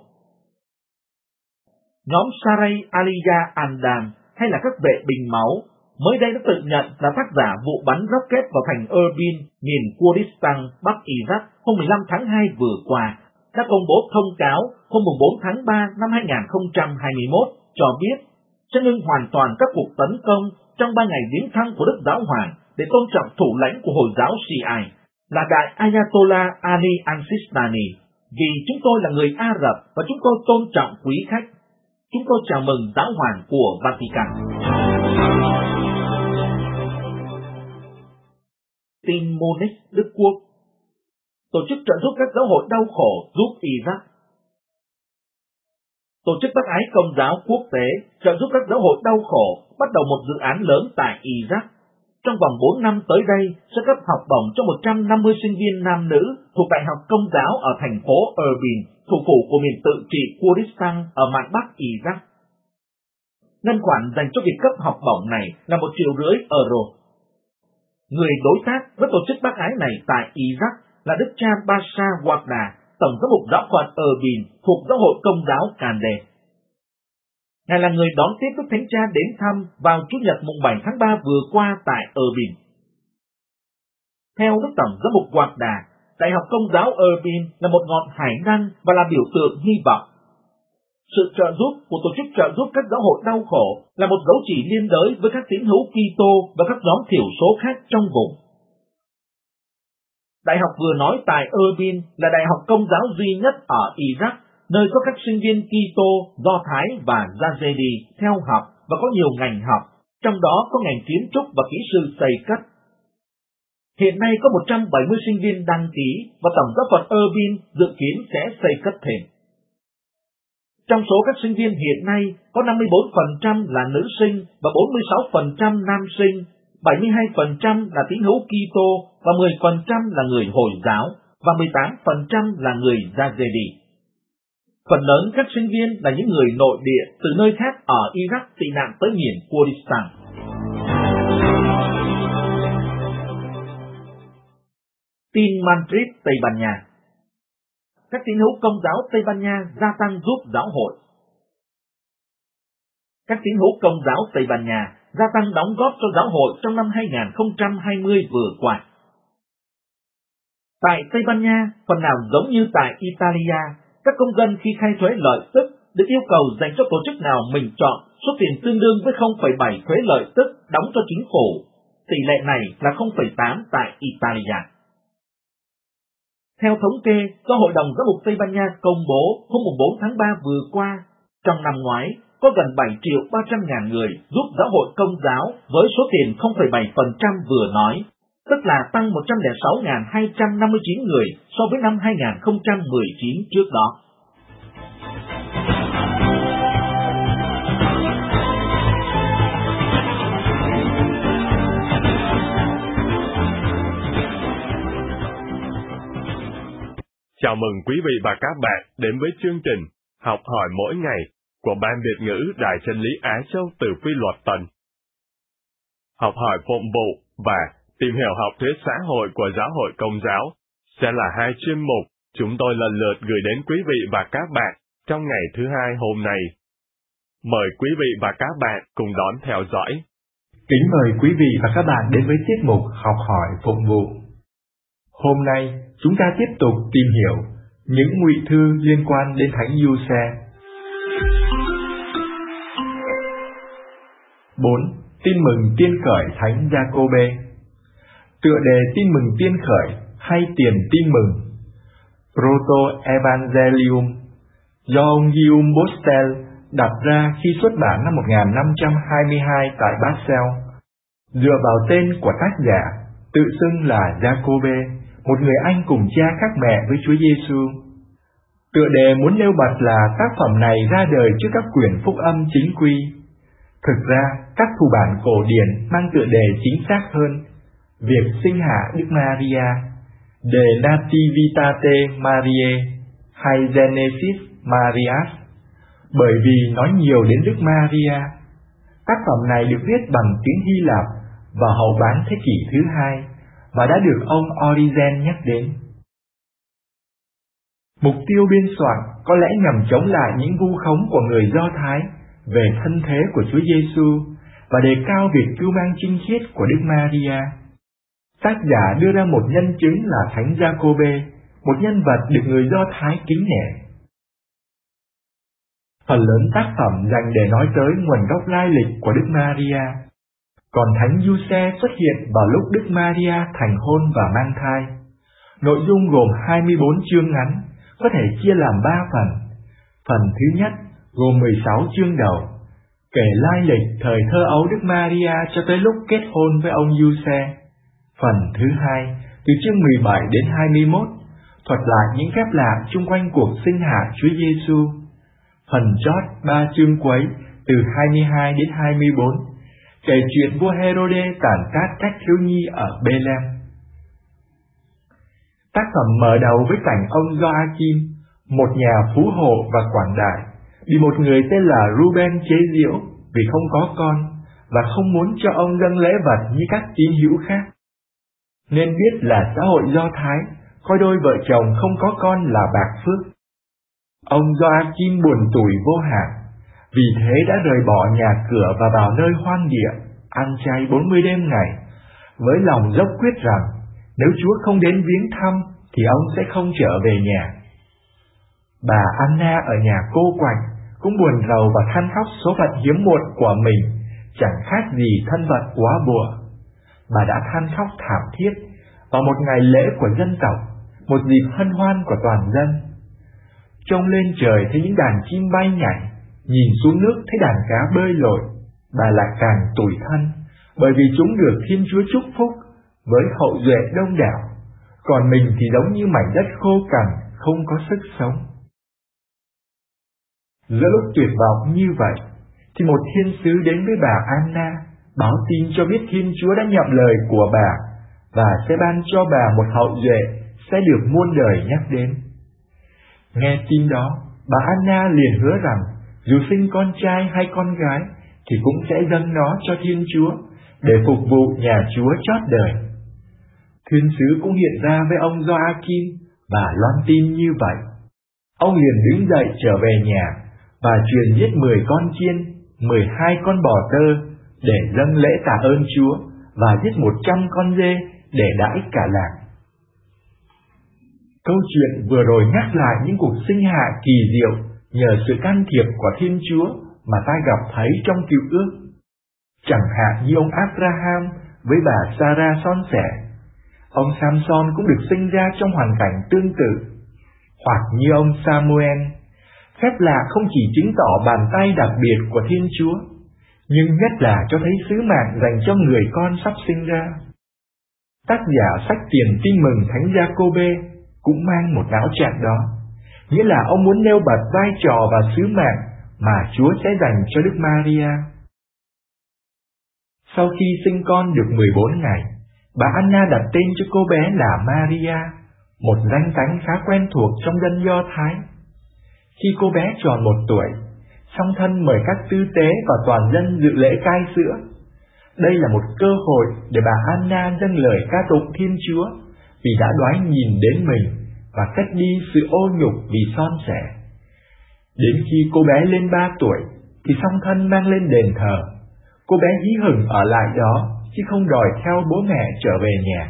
Nhóm Saray Aliyah Andam hay là các vệ bình máu mới đây đã tự nhận là tác giả vụ bắn rocket vào thành Erbil, miền Kurdistan, Bắc Iraq hôm mười lăm tháng hai vừa qua, đã công bố thông cáo hôm mùng bốn tháng ba năm hai nghìn không trăm hai mươi mốt cho biết sẽ ngưng hoàn toàn các cuộc tấn công trong ba ngày viếng thăm của Đức Giáo Hoàng để tôn trọng thủ lãnh của Hồi giáo Shia là Đại Ayatollah Ali al-Sistani, vì chúng tôi là người Ả Rập và chúng tôi tôn trọng quý khách. Chúng tôi chào mừng Giáo Hoàng của Vatican. Tin Munich, Đức Quốc. Tổ chức trợ giúp các giáo hội đau khổ giúp Iraq. Tổ chức bác ái Công giáo quốc tế trợ giúp các giáo hội đau khổ bắt đầu một dự án lớn tại Iraq. Trong vòng bốn năm tới đây sẽ cấp học bổng cho một trăm năm mươi sinh viên nam nữ thuộc Đại học Công giáo ở thành phố Erbil, thủ phủ của miền tự trị Kurdistan ở mạn Bắc Iraq. Ngân khoản dành cho việc cấp học bổng này là một triệu rưỡi euro. Người đối tác với tổ chức bác ái này tại Iraq là Đức cha Bashar Waqda, Tổng giám mục giáo phận Erbil thuộc giáo hội Công giáo Kande. Ngài là người đón tiếp Đức Thánh Cha đến thăm vào Chủ nhật mùng bảy tháng ba vừa qua tại Erbil. Theo Đức Tổng giám mục Waqda, Đại học Công giáo Erbil là một ngọn hải đăng và là biểu tượng hy vọng. Sự trợ giúp của tổ chức trợ giúp các giáo hội đau khổ là một dấu chỉ liên đới với các tín hữu Kitô và các nhóm thiểu số khác trong vùng. Đại học vừa nói tại Erbil là đại học công giáo duy nhất ở Iraq, nơi có các sinh viên Kitô, Do Thái và Yazidi theo học và có nhiều ngành học, trong đó có ngành kiến trúc và kỹ sư xây cất. Hiện nay có một trăm bảy mươi sinh viên đăng ký và tổng giáo phận Erbil dự kiến sẽ xây cất thêm. Trong số các sinh viên hiện nay có năm mươi bốn phần trăm là nữ sinh và bốn mươi sáu phần trăm nam sinh, bảy mươi hai phần trăm là tín hữu Kitô và mười phần trăm là người Hồi giáo và mười tám phần trăm là người Yazidi. Phần lớn các sinh viên là những người nội địa từ nơi khác ở Iraq tị nạn tới miền Kurdistan. Tin Madrid, Tây Ban Nha. Các tín hữu Công giáo Tây Ban Nha gia tăng giúp giáo hội. Các tín hữu Công giáo Tây Ban Nha gia tăng đóng góp cho giáo hội trong năm hai nghìn không trăm hai mươi vừa qua. Tại Tây Ban Nha, phần nào giống như tại Italia, các công dân khi khai thuế lợi tức được yêu cầu dành cho tổ chức nào mình chọn số tiền tương đương với không phẩy bảy thuế lợi tức đóng cho chính phủ. Tỷ lệ này là không phẩy tám tại Italia. Theo thống kê do Hội đồng Giám mục Tây Ban Nha công bố hôm bốn tháng ba vừa qua, trong năm ngoái có gần bảy triệu ba trăm ngàn người giúp giáo hội Công giáo với số tiền không phẩy bảy phần trăm vừa nói, tức là tăng một trăm lẻ sáu nghìn hai trăm năm mươi chín người so với năm hai nghìn không trăm mười chín trước đó. Chào mừng quý vị và các bạn đến với chương trình Học hỏi mỗi ngày của Ban Việt ngữ Đài Chân lý Á Châu từ Phi Luật Tân. Học hỏi phụng vụ và tìm hiểu học thuyết xã hội của Giáo hội Công giáo sẽ là hai chuyên mục chúng tôi lần lượt gửi đến quý vị và các bạn trong ngày thứ hai hôm nay. Mời quý vị và các bạn cùng đón theo dõi. Kính mời quý vị và các bạn đến với tiết mục Học hỏi phụng vụ. Hôm nay, chúng ta tiếp tục tìm hiểu những ngụy thư liên quan đến Thánh Giuse. bốn. Tin mừng tiên khởi Thánh Giacôbê. Tựa đề Tin mừng tiên khởi hay Tiền tin mừng Proto-Evangelium do ông Guillaume Bostel đặt ra khi xuất bản năm một nghìn năm trăm hai mươi hai tại Basel, dựa vào tên của tác giả tự xưng là Giacôbê, một người Anh cùng cha khác mẹ với Chúa Giêsu. Tựa đề muốn nêu bật là tác phẩm này ra đời trước các quyển phúc âm chính quy. Thực ra, các thủ bản cổ điển mang tựa đề chính xác hơn, Việc sinh hạ Đức Maria, De Nativitate Mariae hay Genesis Marias, bởi vì nói nhiều đến Đức Maria. Tác phẩm này được viết bằng tiếng Hy Lạp vào hậu bán thế kỷ thứ hai và đã được ông Origen nhắc đến. Mục tiêu biên soạn có lẽ nhằm chống lại những vu khống của người Do Thái về thân thế của Chúa Giêsu và đề cao việc cưu mang trinh khiết của Đức Maria. Tác giả đưa ra một nhân chứng là Thánh Giacôbê, một nhân vật được người Do Thái kính nể. Phần lớn tác phẩm dành để nói tới nguồn gốc lai lịch của Đức Maria, còn Thánh Giuse xuất hiện vào lúc Đức Maria thành hôn và mang thai. Nội dung gồm hai mươi bốn chương ngắn, có thể chia làm ba phần. Phần thứ nhất gồm mười sáu chương đầu, kể lai lịch thời thơ ấu Đức Maria cho tới lúc kết hôn với ông Giuse. Phần thứ hai, từ chương mười bảy đến hai mươi mốt, thuật lại những phép lạ chung quanh cuộc sinh hạ Chúa Giêsu. Phần chót ba chương cuối, từ hai mươi hai đến hai mươi bốn, kể chuyện vua Herode tàn sát các thiếu nhi ở Bê-lem. Tác phẩm mở đầu với cảnh ông Gioachim, một nhà phú hộ và quảng đại, bị một người tên là Ruben chế giễu vì không có con và không muốn cho ông dâng lễ vật như các tín hữu khác. Nên biết là xã hội Do Thái coi đôi vợ chồng không có con là bạc phước. Ông Gioachim buồn tủi vô hạn, vì thế đã rời bỏ nhà cửa và vào nơi hoang địa, ăn chay bốn mươi đêm ngày, với lòng dốc quyết rằng nếu Chúa không đến viếng thăm thì ông sẽ không trở về nhà. Bà Anna ở nhà cô quạnh cũng buồn rầu và than khóc số phận hiếm muộn của mình, chẳng khác gì thân vật quá bùa. Bà đã than khóc thảm thiết vào một ngày lễ của dân tộc, một dịp hân hoan của toàn dân. Trông lên trời thấy những đàn chim bay nhảy, nhìn xuống nước thấy đàn cá bơi lội, bà lại càng tủi thân, bởi vì chúng được Thiên Chúa chúc phúc với hậu duệ đông đảo, còn mình thì giống như mảnh đất khô cằn, không có sức sống. Giữa lúc tuyệt vọng như vậy, thì một thiên sứ đến với bà Anna, báo tin cho biết Thiên Chúa đã nhậm lời của bà và sẽ ban cho bà một hậu duệ sẽ được muôn đời nhắc đến. Nghe tin đó, bà Anna liền hứa rằng dù sinh con trai hay con gái thì cũng sẽ dâng nó cho Thiên Chúa để phục vụ nhà Chúa chót đời. Thiên sứ cũng hiện ra với ông Gioachim và loan tin như vậy. Ông liền đứng dậy trở về nhà và truyền giết mười con chiên, mười hai con bò tơ để dâng lễ tạ ơn Chúa và giết một trăm con dê để đãi cả làng. Câu chuyện vừa rồi nhắc lại những cuộc sinh hạ kỳ diệu nhờ sự can thiệp của Thiên Chúa mà ta gặp thấy trong Cựu Ước. Chẳng hạn như ông Abraham với bà Sarah son sẻ, ông Samson cũng được sinh ra trong hoàn cảnh tương tự, hoặc như ông Samuel. Phép lạ không chỉ chứng tỏ bàn tay đặc biệt của Thiên Chúa, nhưng nhất là cho thấy sứ mạng dành cho người con sắp sinh ra. Tác giả sách Tiền tin mừng Thánh Giacôbê cũng mang một não trạng đó, nghĩa là ông muốn nêu bật vai trò và sứ mạng mà Chúa sẽ dành cho Đức Maria. Sau khi sinh con được mười bốn ngày, bà Anna đặt tên cho cô bé là Maria, một danh tánh khá quen thuộc trong dân Do Thái. Khi cô bé tròn một tuổi, song thân mời các tư tế và toàn dân dự lễ cai sữa. Đây là một cơ hội để bà Anna dâng lời ca tụng Thiên Chúa vì đã đoái nhìn đến mình và cất đi sự ô nhục vì son sẻ. Đến khi cô bé lên ba tuổi thì song thân mang lên đền thờ. Cô bé hí hửng ở lại đó chứ không đòi theo bố mẹ trở về nhà.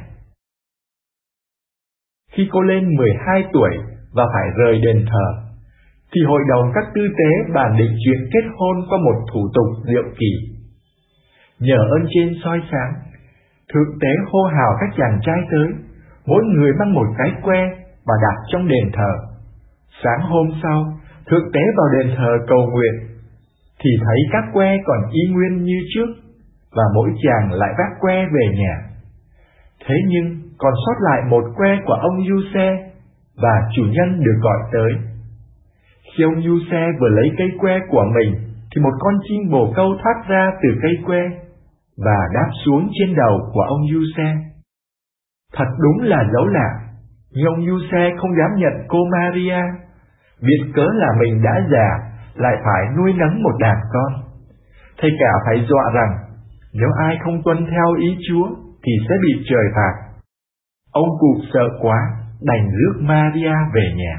Khi cô lên mười hai tuổi và phải rời đền thờ, thì hội đồng các tư tế bàn định chuyện kết hôn qua một thủ tục diệu kỳ. Nhờ ơn trên soi sáng, thượng tế hô hào các chàng trai tới, mỗi người mang một cái que và đặt trong đền thờ. Sáng hôm sau, thượng tế vào đền thờ cầu nguyện, thì thấy các que còn y nguyên như trước, và mỗi chàng lại vác que về nhà. Thế nhưng còn sót lại một que của ông Giuse, và chủ nhân được gọi tới. Khi ông Giuse vừa lấy cây que của mình, thì một con chim bồ câu thoát ra từ cây que và đáp xuống trên đầu của ông Giuse. Thật đúng là dấu lạ, nhưng ông Giuse không dám nhận cô Maria, viện cớ là mình đã già, lại phải nuôi nấng một đàn con. Thầy cả phải dọa rằng nếu ai không tuân theo ý Chúa thì sẽ bị trời phạt. Ông cụ sợ quá, đành rước Maria về nhà.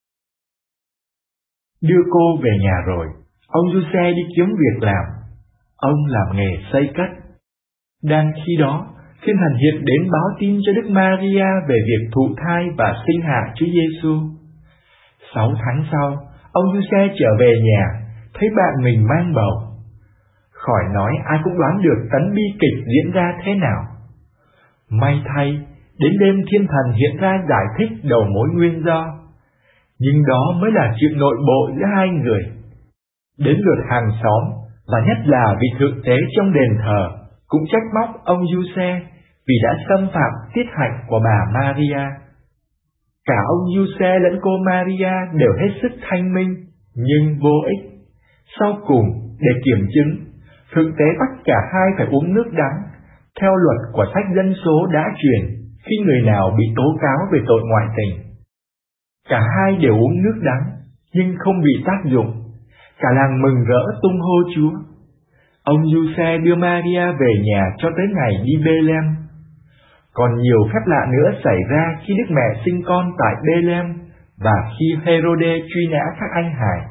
Đưa cô về nhà rồi, ông Giuse đi kiếm việc làm. Ông làm nghề xây cất. Đang khi đó, Thiên Thần hiện đến báo tin cho Đức Maria về việc thụ thai và sinh hạ Chúa Giêsu. Sáu tháng sau, ông Giuse trở về nhà, thấy bạn mình mang bầu. Khỏi nói ai cũng đoán được tấn bi kịch diễn ra thế nào. May thay, đến đêm Thiên Thần hiện ra giải thích đầu mối nguyên do. Nhưng đó mới là chuyện nội bộ giữa hai người. Đến lượt hàng xóm, và nhất là vị thượng tế trong đền thờ, cũng trách móc ông Giuse vì đã xâm phạm tiết hạnh của bà Maria. Cả ông Giuse lẫn cô Maria đều hết sức thanh minh, nhưng vô ích. Sau cùng, để kiểm chứng, thượng tế bắt cả hai phải uống nước đắng, theo luật của sách dân số đã truyền khi người nào bị tố cáo về tội ngoại tình. Cả hai đều uống nước đắng, nhưng không bị tác dụng. Cả làng mừng rỡ tung hô Chúa. Ông Giuse đưa Maria về nhà cho tới ngày đi Bê-lem. Còn nhiều phép lạ nữa xảy ra khi Đức Mẹ sinh con tại Bê-lem và khi Hê-rô-đê truy nã các anh hài.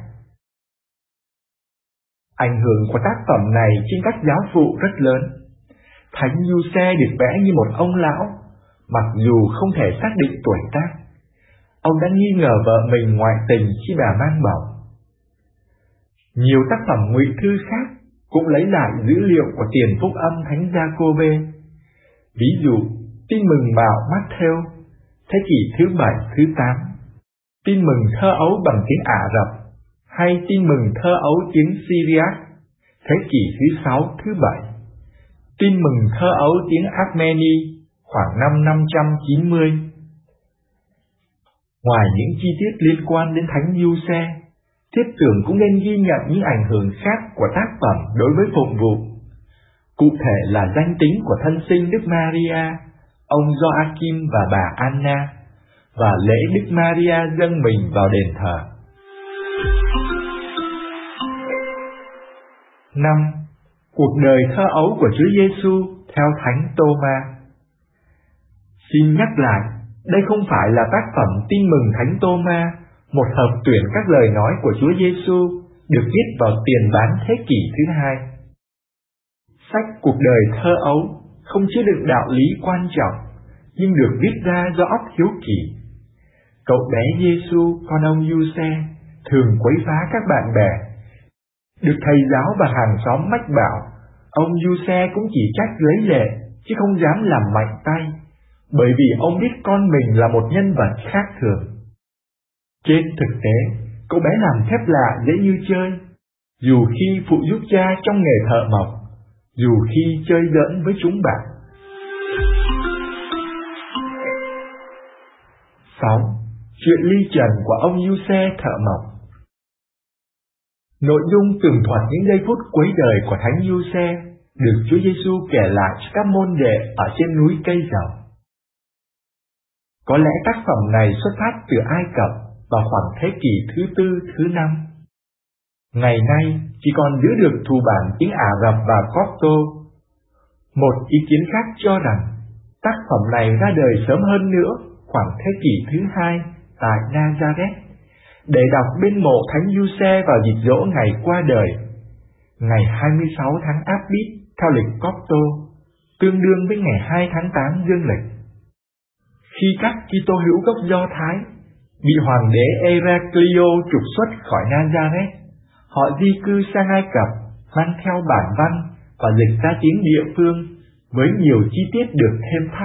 Ảnh hưởng của tác phẩm này trên các giáo phụ rất lớn. Thánh Giuse được vẽ như một ông lão, mặc dù không thể xác định tuổi tác. Ông đã nghi ngờ vợ mình ngoại tình khi bà mang bầu. Nhiều tác phẩm ngụy thư khác cũng lấy lại dữ liệu của tiền phúc âm Thánh Gia-cô-bê. Ví dụ, tin mừng mạo Mát-thêu, thế kỷ thứ bảy, thứ tám, tin mừng thơ ấu bằng tiếng Ả Rập, hay tin mừng thơ ấu tiếng Syriac, thế kỷ thứ sáu, thứ bảy, tin mừng thơ ấu tiếng Armeni, khoảng năm năm trăm chín mươi. Ngoài những chi tiết liên quan đến Thánh Giuse, Thiết tưởng cũng nên ghi nhận những ảnh hưởng khác của tác phẩm đối với phụng vụ. Cụ thể là danh tính của thân sinh Đức Maria, ông Gioachim và bà Anna, và lễ Đức Maria dâng mình vào đền thờ. năm. Cuộc đời thơ ấu của Chúa Giêsu theo Thánh Tô-ma. Xin nhắc lại, đây không phải là tác phẩm Tin mừng Thánh Tô-ma, một hợp tuyển các lời nói của Chúa Giêsu được viết vào tiền bán thế kỷ thứ hai. Sách Cuộc đời thơ ấu không chứa đựng đạo lý quan trọng, nhưng được viết ra do óc hiếu kỳ. Cậu bé Giêsu, con ông Giuse, thường quấy phá các bạn bè. Được thầy giáo và hàng xóm mách bảo, ông Giuse cũng chỉ trách lấy lệ, chứ không dám làm mạnh tay, bởi vì ông biết con mình là một nhân vật khác thường. Trên thực tế, cậu bé làm phép lạ dễ như chơi, dù khi phụ giúp cha trong nghề thợ mộc, dù khi chơi giỡn với chúng bạn. sáu. Chuyện ly trần của ông Giuse thợ mộc. Nội dung tường thuật những giây phút cuối đời của Thánh Giuse được Chúa Giêsu kể lại cho các môn đệ ở trên núi Cây Dầu. Có lẽ tác phẩm này xuất phát từ Ai Cập vào khoảng thế kỷ thứ tư, thứ năm. Ngày nay chỉ còn giữ được thủ bản tiếng Ả Rập và Copto. Một ý kiến khác cho rằng tác phẩm này ra đời sớm hơn nữa, khoảng thế kỷ thứ hai tại Nazareth, để đọc bên mộ Thánh Giuse vào dịp dỗ ngày qua đời, ngày hai mươi sáu tháng Abit theo lịch Copto, tương đương với ngày hai tháng tám dương lịch. Khi các Kitô hữu gốc Do Thái bị hoàng đế Heraclio trục xuất khỏi Nazareth, họ di cư sang Ai Cập mang theo bản văn và dịch ra tiếng địa phương với nhiều chi tiết được thêm thắt.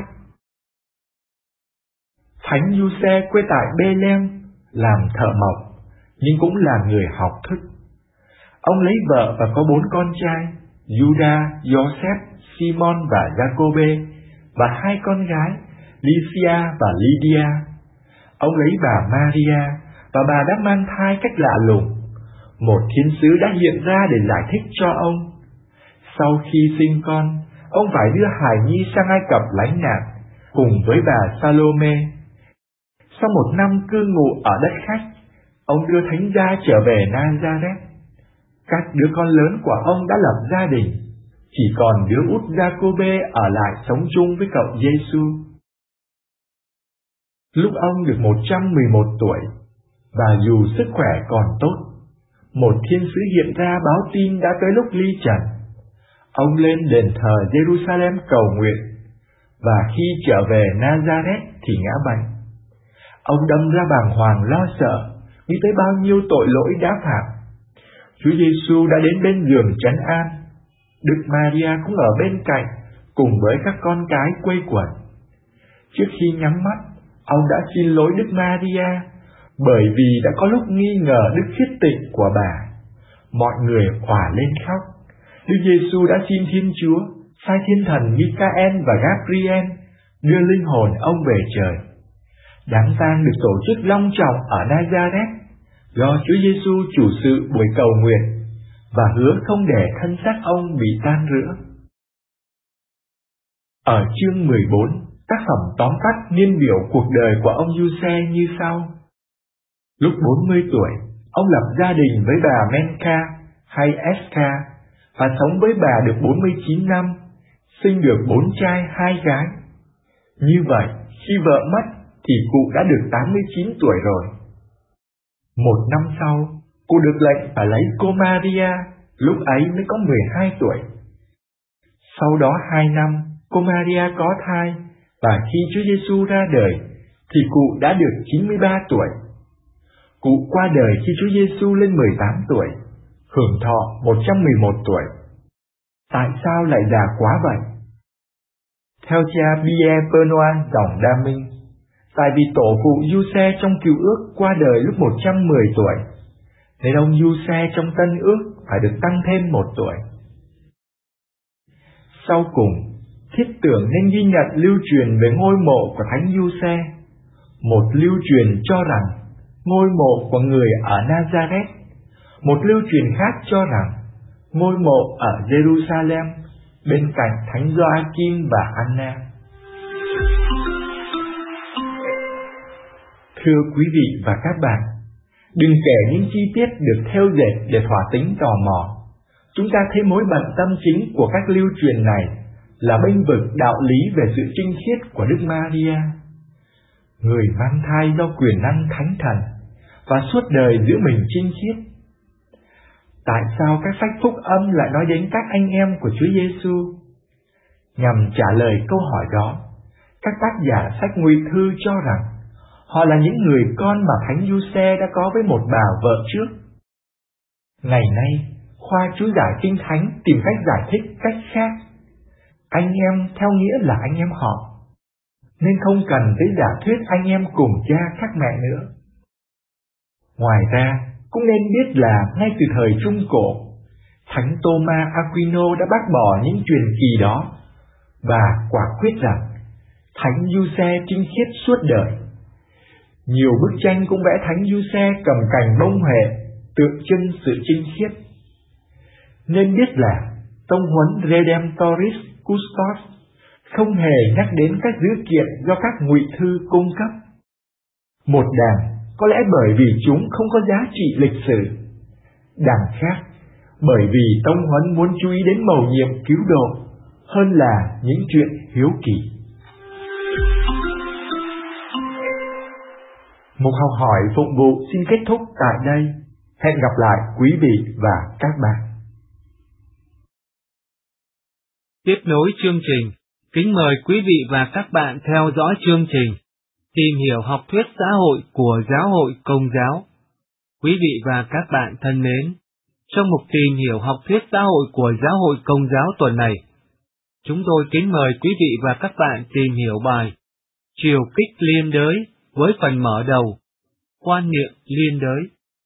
Thánh Giuse quê tại Bethlehem, làm thợ mộc, nhưng cũng là người học thức. Ông lấy vợ và có bốn con trai, Juda, Joseph, Simon và Jacobe, và hai con gái, Lycia và Lydia. Ông lấy bà Maria, và bà đã mang thai cách lạ lùng. Một thiên sứ đã hiện ra để giải thích cho ông. Sau khi sinh con, ông phải đưa hài nhi sang Ai Cập lánh nạn, cùng với bà Salome. Sau một năm cư ngụ ở đất khách, ông đưa thánh gia trở về Nazareth. Các đứa con lớn của ông đã lập gia đình, chỉ còn đứa út Jacobe ở lại sống chung với cậu Giêsu. Lúc ông được một trăm mười một tuổi, và dù sức khỏe còn tốt, một thiên sứ hiện ra báo tin đã tới lúc ly trần. Ông lên đền thờ Jerusalem cầu nguyện, và khi trở về Nazareth thì ngã bệnh. Ông đâm ra bàng hoàng lo sợ, nghĩ tới bao nhiêu tội lỗi đã phạm. Chúa Giêsu đã đến bên giường trấn an. Đức Maria cũng ở bên cạnh, cùng với các con cái quây quần. Trước khi nhắm mắt, ông đã xin lỗi Đức Maria, bởi vì đã có lúc nghi ngờ đức khiết tịnh của bà. Mọi người òa lên khóc. Đức Giêsu đã xin Thiên Chúa sai thiên thần Michael và Gabriel đưa linh hồn ông về trời. Đám tang được tổ chức long trọng ở Nazareth do Chúa Giêsu chủ sự buổi cầu nguyện và hứa không để thân xác ông bị tan rữa. Ở chương mười bốn, tác phẩm tóm tắt niên biểu cuộc đời của ông Giuse như sau. Lúc bốn mươi tuổi, ông lập gia đình với bà Menka hay Eska và sống với bà được bốn mươi chín năm, sinh được bốn trai hai gái. Như vậy, khi vợ mất thì cụ đã được tám mươi chín tuổi rồi. Một năm sau, cụ được lệnh phải lấy cô Maria, lúc ấy mới có mười hai tuổi. Sau đó hai năm, cô Maria có thai, và khi Chúa Giêsu ra đời thì cụ đã được chín mươi ba tuổi. Cụ qua đời khi Chúa Giêsu lên mười tám tuổi, hưởng thọ một trăm mười một tuổi. Tại sao lại già quá vậy? Theo cha Pierre Benoit dòng Đa Minh, tại vì tổ phụ Giuse trong Cựu Ước qua đời lúc một trăm mười tuổi, nên ông Giuse trong Tân Ước phải được tăng thêm một tuổi. Sau cùng, thiết tưởng nên ghi nhận lưu truyền về ngôi mộ của Thánh Giuse. Một lưu truyền cho rằng ngôi mộ của người ở Nazareth, một lưu truyền khác cho rằng ngôi mộ ở Jerusalem bên cạnh Thánh Gioakim và Anna. Thưa quý vị và các bạn, đừng kể những chi tiết được thêu dệt để thỏa tính tò mò. Chúng ta thấy mối bận tâm chính của các lưu truyền này là bênh vực đạo lý về sự trinh khiết của Đức Maria, người mang thai do quyền năng thánh thần và suốt đời giữ mình trinh khiết. Tại sao các sách phúc âm lại nói đến các anh em của Chúa Giêsu? Nhằm trả lời câu hỏi đó, các tác giả sách Ngụy Thư cho rằng họ là những người con mà Thánh Giuse đã có với một bà vợ trước. Ngày nay, khoa chú giải Kinh Thánh tìm cách giải thích cách khác. Anh em theo nghĩa là anh em họ, nên không cần tới giả thuyết anh em cùng cha khác mẹ nữa. Ngoài ra, cũng nên biết là ngay từ thời Trung Cổ, Thánh Thomas Aquino đã bác bỏ những truyền kỳ đó và quả quyết rằng Thánh Giuse trinh khiết suốt đời. Nhiều bức tranh cũng vẽ Thánh Giuse cầm cành bông huệ, tượng trưng sự trinh khiết. Nên biết là tông huấn Redemptoris Custos không hề nhắc đến các dữ kiện do các ngụy thư cung cấp. Một đảng có lẽ bởi vì chúng không có giá trị lịch sử, đảng khác bởi vì tông huấn muốn chú ý đến mầu nhiệm cứu độ hơn là những chuyện hiếu kỳ. Mục học hỏi phụng vụ xin kết thúc tại đây. Hẹn gặp lại quý vị và các bạn. Tiếp nối chương trình, kính mời quý vị và các bạn theo dõi chương trình Tìm hiểu học thuyết xã hội của Giáo hội Công giáo. Quý vị và các bạn thân mến, trong mục Tìm hiểu học thuyết xã hội của Giáo hội Công giáo tuần này, chúng tôi kính mời quý vị và các bạn tìm hiểu bài Triều kích liên đới với phần mở đầu Quan niệm liên đới.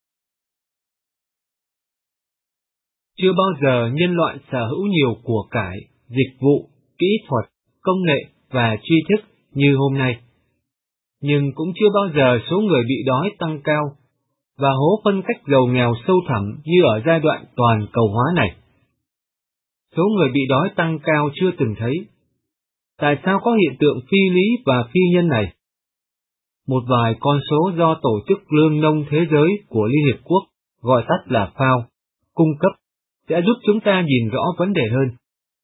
Chưa bao giờ nhân loại sở hữu nhiều của cải, dịch vụ, kỹ thuật, công nghệ và tri thức như hôm nay. Nhưng cũng chưa bao giờ số người bị đói tăng cao và hố phân cách giàu nghèo sâu thẳm như ở giai đoạn toàn cầu hóa này. Số người bị đói tăng cao chưa từng thấy. Tại sao có hiện tượng phi lý và phi nhân này? Một vài con số do Tổ chức Lương nông Thế giới của Liên Hiệp Quốc, gọi tắt là FAO, cung cấp sẽ giúp chúng ta nhìn rõ vấn đề hơn.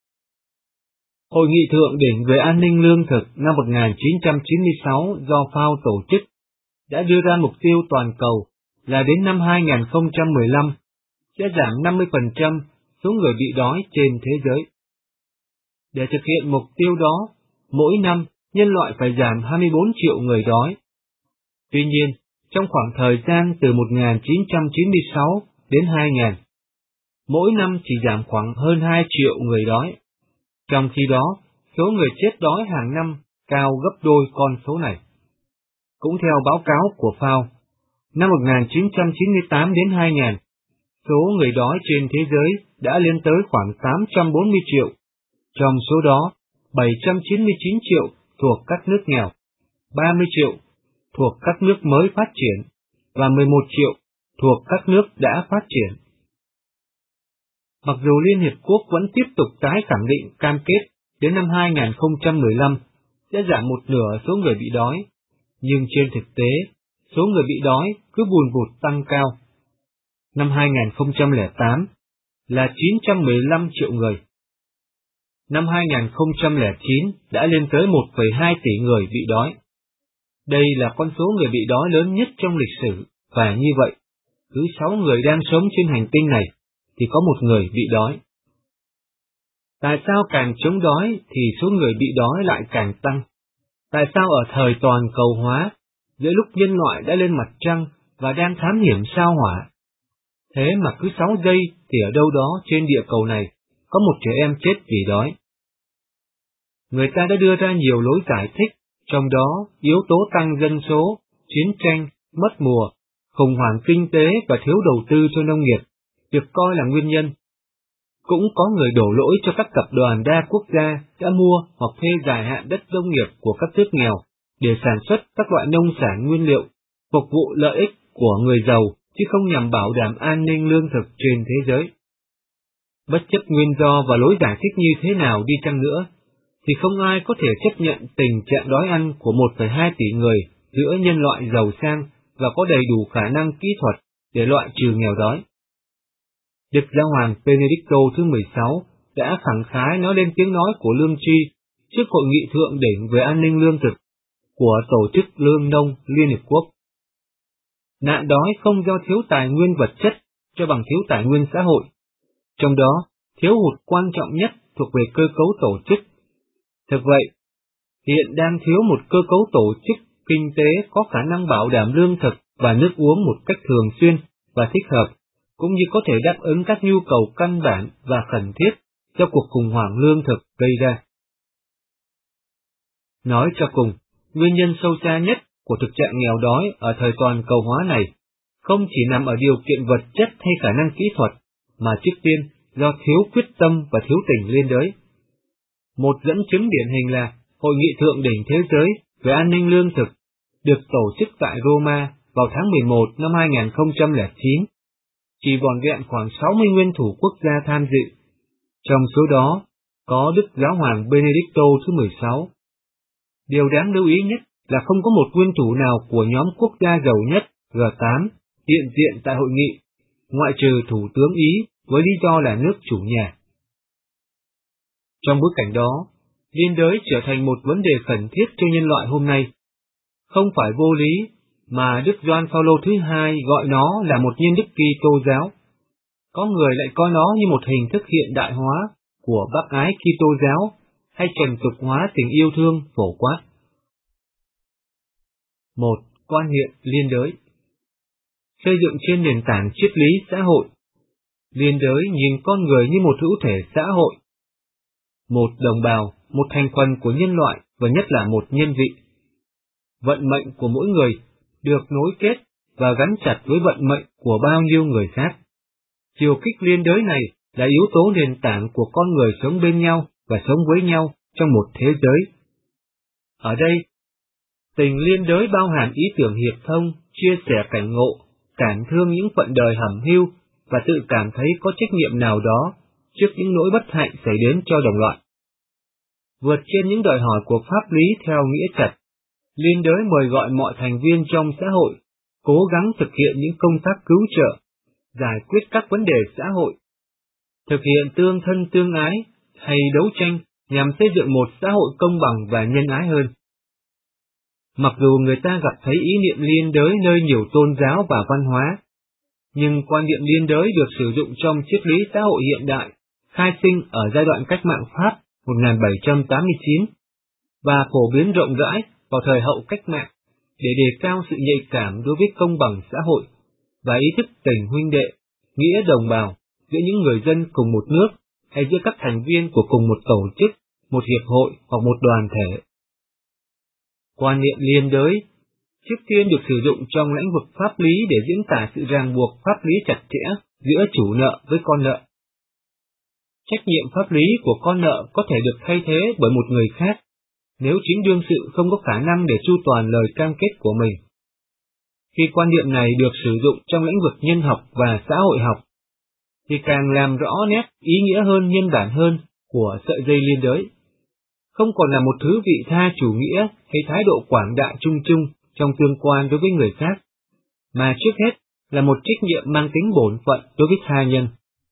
Hội nghị thượng đỉnh về an ninh lương thực năm một nghìn chín trăm chín mươi sáu do FAO tổ chức đã đưa ra mục tiêu toàn cầu là đến năm hai nghìn không trăm mười lăm sẽ giảm năm mươi phần trăm số người bị đói trên thế giới. Để thực hiện mục tiêu đó, mỗi năm nhân loại phải giảm hai mươi bốn triệu người đói. Tuy nhiên, trong khoảng thời gian từ một nghìn chín trăm chín mươi sáu đến hai nghìn, mỗi năm chỉ giảm khoảng hơn hai triệu người đói. Trong khi đó, số người chết đói hàng năm cao gấp đôi con số này. Cũng theo báo cáo của FAO, năm một nghìn chín trăm chín mươi tám đến hai nghìn, số người đói trên thế giới đã lên tới khoảng tám trăm bốn mươi triệu. Trong số đó, bảy trăm chín mươi chín triệu thuộc các nước nghèo, ba mươi triệu thuộc các nước mới phát triển và mười một triệu thuộc các nước đã phát triển. Mặc dù Liên Hiệp Quốc vẫn tiếp tục tái khẳng định cam kết đến năm hai nghìn không trăm mười lăm sẽ giảm một nửa số người bị đói, nhưng trên thực tế, số người bị đói cứ vùn vụt tăng cao. Năm hai nghìn không trăm lẻ tám là chín trăm mười lăm triệu người. Năm hai nghìn không trăm lẻ chín đã lên tới một phẩy hai tỷ người bị đói. Đây là con số người bị đói lớn nhất trong lịch sử, và như vậy, cứ sáu người đang sống trên hành tinh này thì có một người bị đói. Tại sao càng chống đói thì số người bị đói lại càng tăng? Tại sao ở thời toàn cầu hóa, giữa lúc nhân loại đã lên mặt trăng và đang thám hiểm sao hỏa, thế mà cứ sáu giây thì ở đâu đó trên địa cầu này có một trẻ em chết vì đói? Người ta đã đưa ra nhiều lối giải thích, trong đó yếu tố tăng dân số, chiến tranh, mất mùa, khủng hoảng kinh tế và thiếu đầu tư cho nông nghiệp được coi là nguyên nhân. Cũng có người đổ lỗi cho các tập đoàn đa quốc gia đã mua hoặc thuê dài hạn đất nông nghiệp của các nước nghèo để sản xuất các loại nông sản nguyên liệu, phục vụ lợi ích của người giàu, chứ không nhằm bảo đảm an ninh lương thực trên thế giới. Bất chấp nguyên do và lối giải thích như thế nào đi chăng nữa, thì không ai có thể chấp nhận tình trạng đói ăn của một phẩy hai tỷ người giữa nhân loại giàu sang và có đầy đủ khả năng kỹ thuật để loại trừ nghèo đói. Đức Giáo hoàng Benedicto thứ mười sáu đã khẳng khái nói lên tiếng nói của lương tri trước Hội nghị thượng đỉnh về an ninh lương thực của Tổ chức Lương nông Liên Hiệp Quốc. Nạn đói không do thiếu tài nguyên vật chất cho bằng thiếu tài nguyên xã hội, trong đó thiếu hụt quan trọng nhất thuộc về cơ cấu tổ chức. Thực vậy, hiện đang thiếu một cơ cấu tổ chức kinh tế có khả năng bảo đảm lương thực và nước uống một cách thường xuyên và thích hợp, cũng như có thể đáp ứng các nhu cầu căn bản và khẩn thiết do cuộc khủng hoảng lương thực gây ra. Nói cho cùng, nguyên nhân sâu xa nhất của thực trạng nghèo đói ở thời toàn cầu hóa này không chỉ nằm ở điều kiện vật chất hay khả năng kỹ thuật, mà trước tiên do thiếu quyết tâm và thiếu tình liên đới. Một dẫn chứng điển hình là Hội nghị thượng đỉnh thế giới về an ninh lương thực được tổ chức tại Roma vào tháng mười một năm hai nghìn không trăm lẻ chín. Chỉ vỏn vẹn khoảng sáu mươi nguyên thủ quốc gia tham dự. Trong số đó, có Đức Giáo hoàng Benedicto thứ mười sáu. Điều đáng lưu ý nhất là không có một nguyên thủ nào của nhóm quốc gia giàu nhất G tám hiện diện tại hội nghị, ngoại trừ Thủ tướng Ý với lý do là nước chủ nhà. Trong bối cảnh đó, liên đới trở thành một vấn đề cần thiết cho nhân loại hôm nay. Không phải vô lý mà Đức Gioan Phaolô thứ hai gọi nó là một nhân đức Kitô giáo. Có người lại coi nó như một hình thức hiện đại hóa của bác ái Kitô giáo hay trần tục hóa tình yêu thương phổ quát. Một. Quan niệm liên đới. Xây dựng trên nền tảng triết lý xã hội, liên đới nhìn con người như một hữu thể xã hội, một đồng bào, một thành phần của nhân loại và nhất là một nhân vị. Vận mệnh của mỗi người được nối kết và gắn chặt với vận mệnh của bao nhiêu người khác. Chiều kích liên đới này là yếu tố nền tảng của con người sống bên nhau và sống với nhau trong một thế giới. Ở đây, tình liên đới bao hàm ý tưởng hiệp thông, chia sẻ cảnh ngộ, cảm thương những phận đời hẩm hiu và tự cảm thấy có trách nhiệm nào đó trước những nỗi bất hạnh xảy đến cho đồng loại. Vượt trên những đòi hỏi của pháp lý theo nghĩa chặt, liên đới mời gọi mọi thành viên trong xã hội cố gắng thực hiện những công tác cứu trợ, giải quyết các vấn đề xã hội, thực hiện tương thân tương ái hay đấu tranh nhằm xây dựng một xã hội công bằng và nhân ái hơn. Mặc dù người ta gặp thấy ý niệm liên đới nơi nhiều tôn giáo và văn hóa, nhưng quan niệm liên đới được sử dụng trong triết lý xã hội hiện đại, khai sinh ở giai đoạn cách mạng Pháp một nghìn bảy trăm tám mươi chín và phổ biến rộng rãi vào thời hậu cách mạng để đề cao sự nhạy cảm đối với công bằng xã hội và ý thức tình huynh đệ, nghĩa đồng bào giữa những người dân cùng một nước hay giữa các thành viên của cùng một tổ chức, một hiệp hội hoặc một đoàn thể. Quan niệm liên đới trước tiên được sử dụng trong lĩnh vực pháp lý để diễn tả sự ràng buộc pháp lý chặt chẽ giữa chủ nợ với con nợ. Trách nhiệm pháp lý của con nợ có thể được thay thế bởi một người khác, nếu chính đương sự không có khả năng để chu toàn lời cam kết của mình. Khi quan niệm này được sử dụng trong lĩnh vực nhân học và xã hội học, thì càng làm rõ nét ý nghĩa hơn nhân bản hơn của sợi dây liên đới. Không còn là một thứ vị tha chủ nghĩa hay thái độ quảng đại chung chung trong tương quan đối với người khác, mà trước hết là một trách nhiệm mang tính bổn phận đối với tha nhân.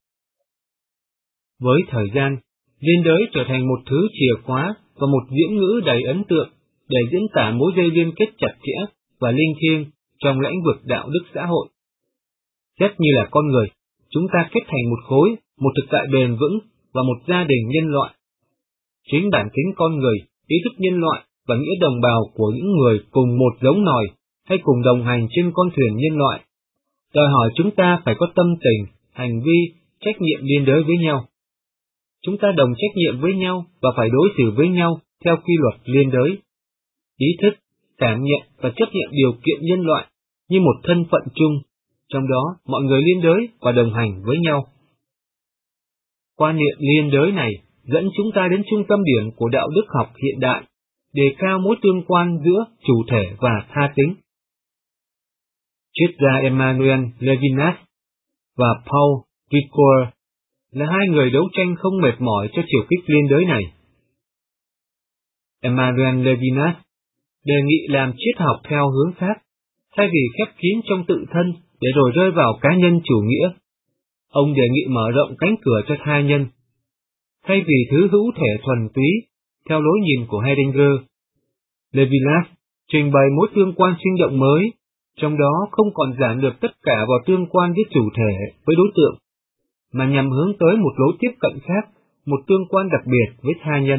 Với thời gian, liên đới trở thành một thứ chìa khóa và một viễn ngữ đầy ấn tượng để diễn tả mối dây liên kết chặt chẽ và linh thiêng trong lĩnh vực đạo đức xã hội. Xét như là con người, chúng ta kết thành một khối, một thực tại bền vững và một gia đình nhân loại. Chính bản tính con người, ý thức nhân loại và nghĩa đồng bào của những người cùng một giống nòi hay cùng đồng hành trên con thuyền nhân loại đòi hỏi chúng ta phải có tâm tình, hành vi, trách nhiệm liên đới với nhau. Chúng ta đồng trách nhiệm với nhau và phải đối xử với nhau theo quy luật liên đới. Ý thức, cảm nhận và chấp nhận điều kiện nhân loại như một thân phận chung, trong đó mọi người liên đới và đồng hành với nhau. Quan niệm liên đới này dẫn chúng ta đến trung tâm điểm của đạo đức học hiện đại, đề cao mối tương quan giữa chủ thể và tha tính. Triết gia Emmanuel Levinas và Paul Ricoeur là hai người đấu tranh không mệt mỏi cho chiều kích liên đới này. Emmanuel Levinas đề nghị làm triết học theo hướng khác, thay vì khép kín trong tự thân để rồi rơi vào cá nhân chủ nghĩa. Ông đề nghị mở rộng cánh cửa cho tha nhân. Thay vì thứ hữu thể thuần túy, theo lối nhìn của Heidegger, Levinas trình bày mối tương quan sinh động mới, trong đó không còn giản lược tất cả vào tương quan với chủ thể với đối tượng, mà nhằm hướng tới một lối tiếp cận khác, một tương quan đặc biệt với tha nhân.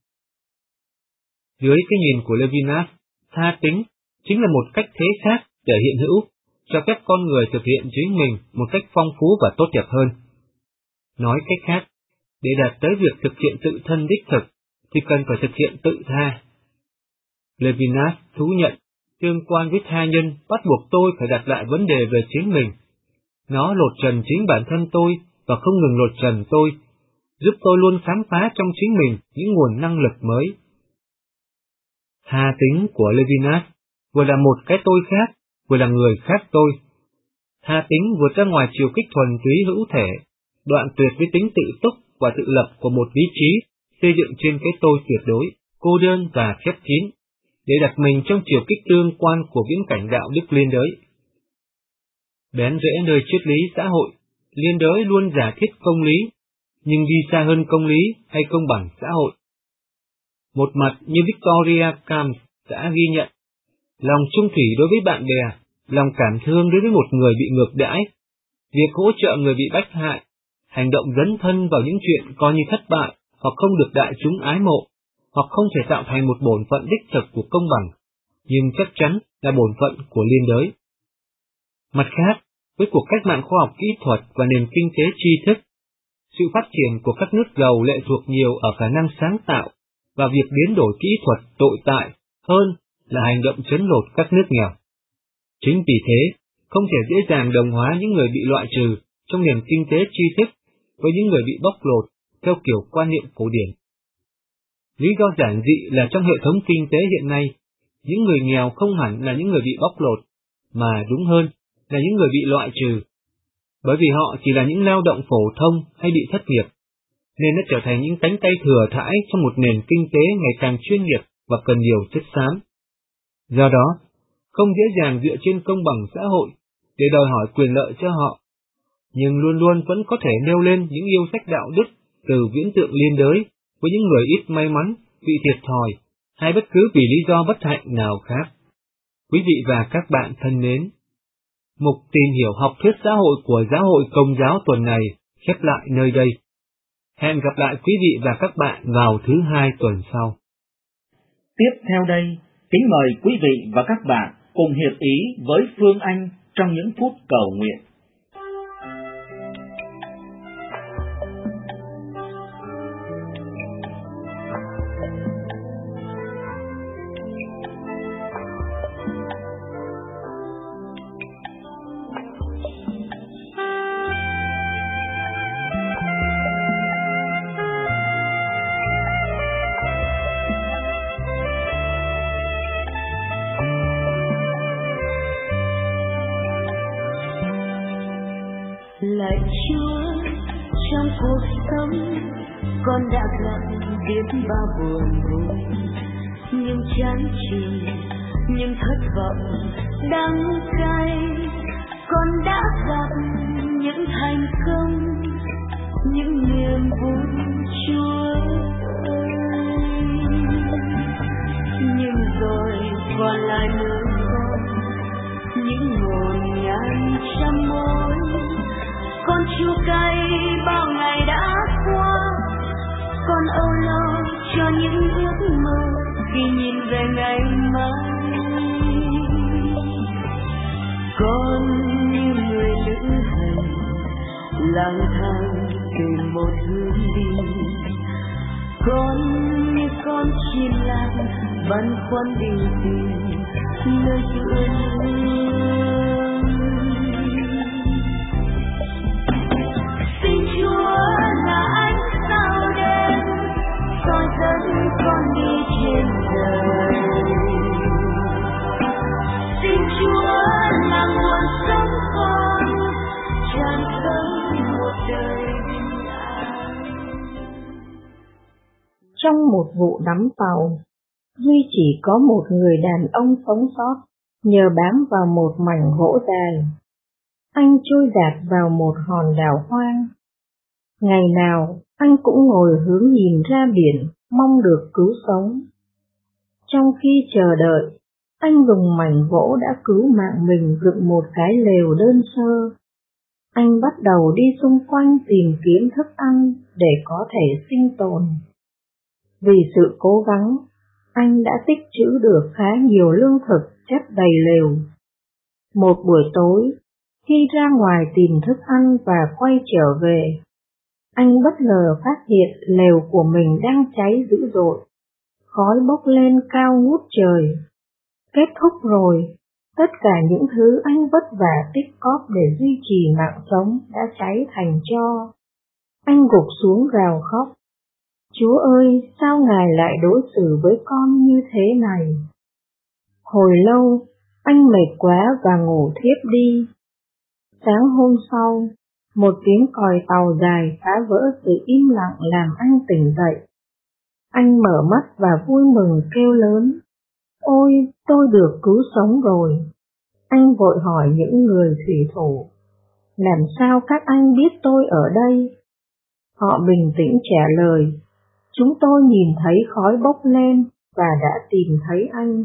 Dưới cái nhìn của Levinas, tha tính chính là một cách thế khác để hiện hữu, cho phép con người thực hiện chính mình một cách phong phú và tốt đẹp hơn. Nói cách khác, để đạt tới việc thực hiện tự thân đích thực, thì cần phải thực hiện tự tha. Levinas thú nhận, tương quan với tha nhân bắt buộc tôi phải đặt lại vấn đề về chính mình. Nó lột trần chính bản thân tôi và không ngừng lột trần tôi, giúp tôi luôn khám phá trong chính mình những nguồn năng lực mới. Tha tính của Levinas vừa là một cái tôi khác, vừa là người khác tôi. Tha tính vượt ra ngoài chiều kích thuần túy hữu thể, đoạn tuyệt với tính tự túc và tự lập của một lý trí xây dựng trên cái tôi tuyệt đối, cô đơn và khép kín, để đặt mình trong chiều kích tương quan của viễn cảnh đạo đức liên đới. Bén rễ nơi triết lý xã hội, liên đới luôn giả thiết công lý, nhưng đi xa hơn công lý hay công bằng xã hội. Một mặt như Victoria Camps đã ghi nhận, lòng trung thủy đối với bạn bè, lòng cảm thương đối với một người bị ngược đãi, việc hỗ trợ người bị bách hại, hành động dấn thân vào những chuyện coi như thất bại hoặc không được đại chúng ái mộ, hoặc không thể tạo thành một bổn phận đích thực của công bằng, nhưng chắc chắn là bổn phận của liên đới. Mặt khác, với cuộc cách mạng khoa học kỹ thuật và nền kinh tế tri thức, sự phát triển của các nước giàu lệ thuộc nhiều ở khả năng sáng tạo và việc biến đổi kỹ thuật tồi tệ hơn là hành động trấn lột các nước nghèo. Chính vì thế, không thể dễ dàng đồng hóa những người bị loại trừ trong nền kinh tế tri thức với những người bị bóc lột theo kiểu quan niệm cổ điển. Lý do giản dị là trong hệ thống kinh tế hiện nay, những người nghèo không hẳn là những người bị bóc lột, mà đúng hơn là những người bị loại trừ, bởi vì họ chỉ là những lao động phổ thông hay bị thất nghiệp, nên nó trở thành những cánh tay thừa thãi trong một nền kinh tế ngày càng chuyên nghiệp và cần nhiều chất xám. Do đó, không dễ dàng dựa trên công bằng xã hội để đòi hỏi quyền lợi cho họ, nhưng luôn luôn vẫn có thể nêu lên những yêu sách đạo đức từ viễn tượng liên đới với những người ít may mắn, bị thiệt thòi, hay bất cứ vì lý do bất hạnh nào khác. Quý vị và các bạn thân mến, mục tìm hiểu học thuyết xã hội của Giáo hội Công giáo tuần này khép lại nơi đây. Hẹn gặp lại quý vị và các bạn vào thứ hai tuần sau. Tiếp theo đây, kính mời quý vị và các bạn cùng hiệp ý với Phương Anh trong những phút cầu nguyện. Lạy Chúa, trong cuộc sống con đã gặp biết bao buồn vui, những chán chường, những thất vọng đắng cay. Con đã gặp những thành công, những niềm vui Chúa ơi. Nhưng rồi còn lại nỗi đau, những ngổn ngang trăm mối. Con chua cay bao ngày đã qua, con âu lo cho những ước mơ khi nhìn về ngày mai. Con như người lữ hành lang thang tìm một hướng đi, con như con chim lạc băn khoăn đi tìm nơi tựa nương. Xin Chúa là ánh sao đêm soi dẫn con đi trên đời. Xin Chúa là nguồn sống con tràn sống một đời bình an. Trong một vụ đắm tàu, duy chỉ có một người đàn ông sống sót nhờ bám vào một mảnh gỗ dài. Anh trôi dạt vào một hòn đảo hoang. Ngày nào anh cũng ngồi hướng nhìn ra biển, mong được cứu sống. Trong khi chờ đợi, anh dùng mảnh gỗ đã cứu mạng mình dựng một cái lều đơn sơ. Anh bắt đầu đi xung quanh tìm kiếm thức ăn để có thể sinh tồn. Vì sự cố gắng, anh đã tích trữ được khá nhiều lương thực chất đầy lều. Một buổi tối, khi ra ngoài tìm thức ăn và quay trở về, anh bất ngờ phát hiện lều của mình đang cháy dữ dội, khói bốc lên cao ngút trời. Kết thúc rồi, tất cả những thứ anh vất vả tích cóp để duy trì mạng sống đã cháy thành tro. Anh gục xuống gào khóc. Chúa ơi, sao Ngài lại đối xử với con như thế này? Hồi lâu, anh mệt quá và ngủ thiếp đi. Sáng hôm sau, một tiếng còi tàu dài phá vỡ sự im lặng làm anh tỉnh dậy. Anh mở mắt và vui mừng kêu lớn: Ôi, tôi được cứu sống rồi! Anh vội hỏi những người thủy thủ: Làm sao các anh biết tôi ở đây? Họ bình tĩnh trả lời: Chúng tôi nhìn thấy khói bốc lên và đã tìm thấy anh.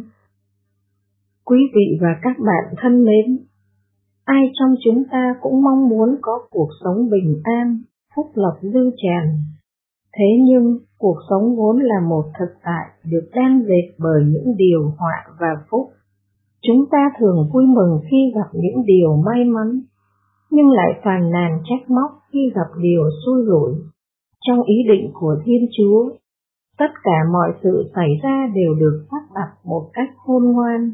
Quý vị và các bạn thân mến, ai trong chúng ta cũng mong muốn có cuộc sống bình an, phúc lộc dư tràn. Thế nhưng, cuộc sống vốn là một thực tại được đan dệt bởi những điều họa và phúc. Chúng ta thường vui mừng khi gặp những điều may mắn, nhưng lại phàn nàn trách móc khi gặp điều xui rủi. Trong ý định của Thiên Chúa, tất cả mọi sự xảy ra đều được sắp đặt một cách khôn ngoan.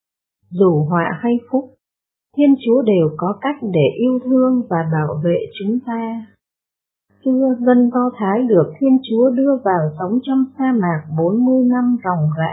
Dù họa hay phúc, Thiên Chúa đều có cách để yêu thương và bảo vệ chúng ta. Xưa, dân Do Thái được Thiên Chúa đưa vào sống trong sa mạc bốn mươi năm ròng rã.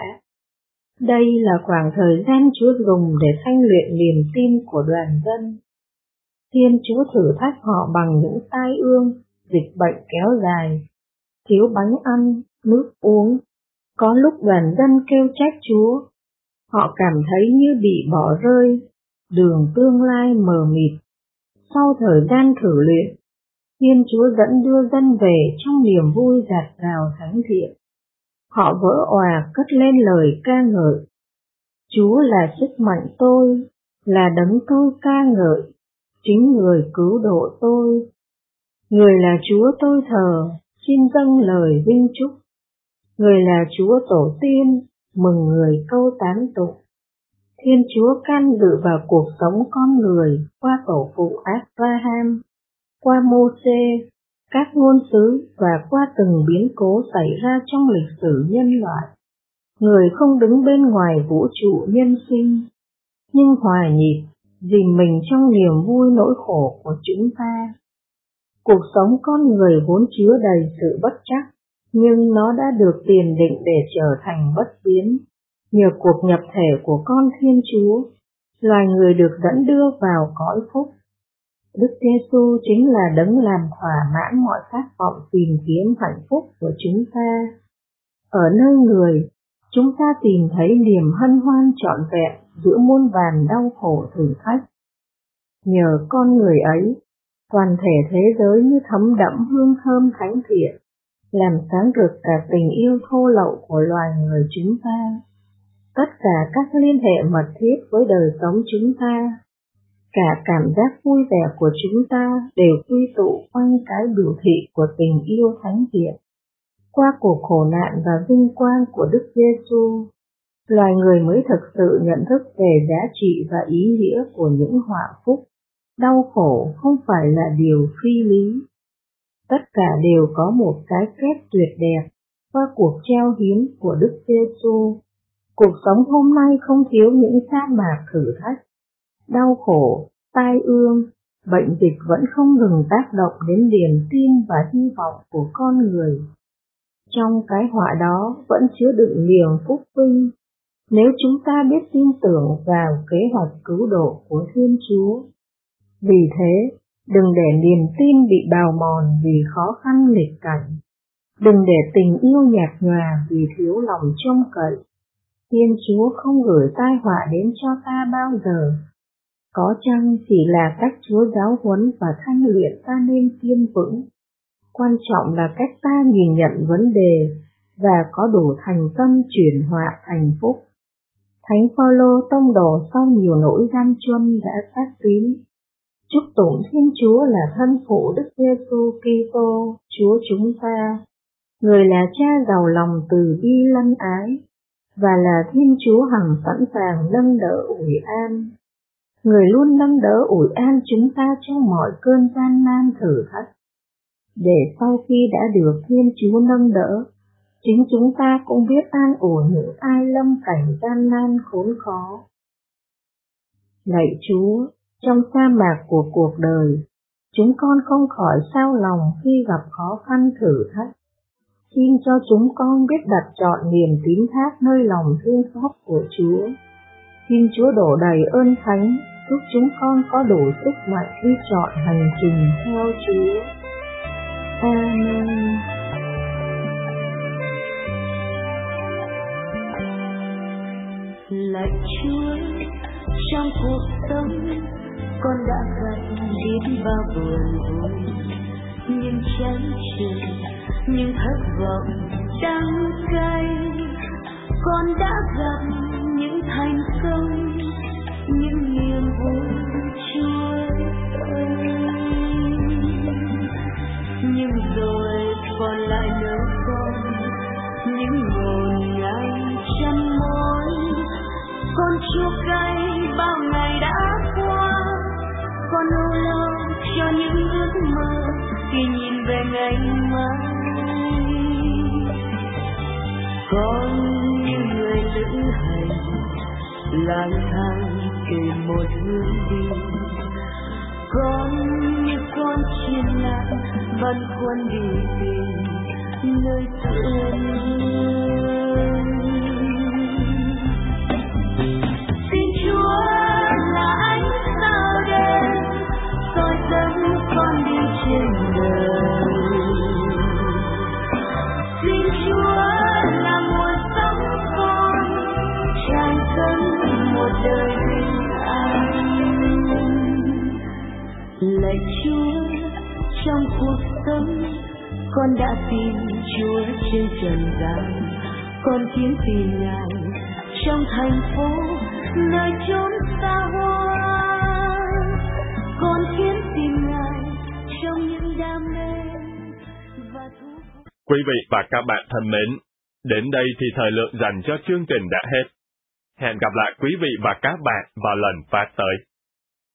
Đây là khoảng thời gian Chúa dùng để thanh luyện niềm tin của đoàn dân. Thiên Chúa thử thách họ bằng những tai ương, dịch bệnh kéo dài, thiếu bánh ăn, nước uống. Có lúc đoàn dân kêu trách Chúa. Họ cảm thấy như bị bỏ rơi, đường tương lai mờ mịt. Sau thời gian thử luyện, Thiên Chúa dẫn đưa dân về trong niềm vui dạt dào thánh thiện. Họ vỡ òa cất lên lời ca ngợi: Chúa là sức mạnh tôi, là đấng tôi ca ngợi, chính người cứu độ tôi. Người là Chúa tôi thờ, xin dâng lời vinh chúc. Người là Chúa tổ tiên, mừng người câu tán tụng. Thiên Chúa can dự vào cuộc sống con người qua tổ phụ Abraham, qua Mô-sê, các ngôn sứ và qua từng biến cố xảy ra trong lịch sử nhân loại. Người không đứng bên ngoài vũ trụ nhân sinh, nhưng hòa nhịp, dìm mình trong niềm vui nỗi khổ của chúng ta. Cuộc sống con người vốn chứa đầy sự bất trắc, nhưng nó đã được tiền định để trở thành bất biến. Nhờ cuộc nhập thể của con Thiên Chúa, loài người được dẫn đưa vào cõi phúc. Đức Giêsu chính là đấng làm thỏa mãn mọi khát vọng tìm kiếm hạnh phúc của chúng ta. Ở nơi người, chúng ta tìm thấy niềm hân hoan trọn vẹn giữa muôn vàn đau khổ thử thách. Nhờ con người ấy, toàn thể thế giới như thấm đẫm hương thơm thánh thiện, làm sáng rực cả tình yêu thô lậu của loài người chúng ta. Tất cả các liên hệ mật thiết với đời sống chúng ta, cả cảm giác vui vẻ của chúng ta đều quy tụ quanh cái biểu thị của tình yêu thánh thiện. Qua cuộc khổ nạn và vinh quang của Đức Giêsu, loài người mới thực sự nhận thức về giá trị và ý nghĩa của những họa phúc. Đau khổ không phải là điều phi lý. Tất cả đều có một cái kết tuyệt đẹp qua cuộc treo hiến của Đức Giêsu. Cuộc sống hôm nay không thiếu những sa mạc thử thách, đau khổ, tai ương, bệnh dịch vẫn không ngừng tác động đến niềm tin và hy vọng của con người. Trong cái họa đó vẫn chứa đựng niềm phúc vinh, nếu chúng ta biết tin tưởng vào kế hoạch cứu độ của Thiên Chúa. Vì thế, đừng để niềm tin bị bào mòn vì khó khăn nghịch cảnh. Đừng để tình yêu nhạt nhòa vì thiếu lòng trông cậy. Thiên Chúa không gửi tai họa đến cho ta bao giờ. Có chăng chỉ là cách Chúa giáo huấn và thanh luyện ta nên kiên vững. Quan trọng là cách ta nhìn nhận vấn đề và có đủ thành tâm chuyển họa thành phúc. Thánh Phaolô tông đồ sau nhiều nỗi gian truân đã xác tín: chúc tụng Thiên Chúa là thân phụ Đức Giêsu Kitô, Chúa chúng ta, người là Cha giàu lòng từ bi lân ái, và là Thiên Chúa hằng sẵn sàng nâng đỡ ủi an. Người luôn nâng đỡ ủi an chúng ta trong mọi cơn gian nan thử thách, để sau khi đã được Thiên Chúa nâng đỡ, chính chúng ta cũng biết an ủi những ai lâm cảnh gian nan khốn khó. Lạy Chúa, trong sa mạc của cuộc đời, chúng con không khỏi sao lòng khi gặp khó khăn thử thách. Xin cho chúng con biết đặt trọn niềm tín thác nơi lòng thương xót của Chúa. Xin Chúa đổ đầy ơn thánh, giúp chúng con có đủ sức mạnh đi trọn hành trình theo Chúa. Amen. lạy Chúa, trong cuộc sống con đã gặp biết bao buồn vui, những chán chường, những thất vọng đắng cay. Con đã gặp những thành công, những niềm vui Chúa ơi. Nhưng rồi còn lại nỗi con, những ngổn ngang chân mối. Con chua cay bao ngày đã qua, con âu lo cho những ước mơ khi nhìn về ngày mai. Con như người lữ hành lang thang tìm một hướng đi, con như con chim lạc băn khoăn đi tìm nơi tựa nương. Xin Chúa là ánh sao đêm soi dẫn con đi trên đời. Xin Chúa là nguồn sống con tràn dâng một đời bình an. Lạy Chúa, trong cuộc sống con đã tìm Chúa trên trần gian, con kiếm tìm Ngài trong thành phố nơi chốn xa hoa. Con kiếm tìm Ngài trong những đam mê và thú vui. Quý vị và các bạn thân mến, đến đây thì thời lượng dành cho chương trình đã hết. Hẹn gặp lại quý vị và các bạn vào lần phát tới.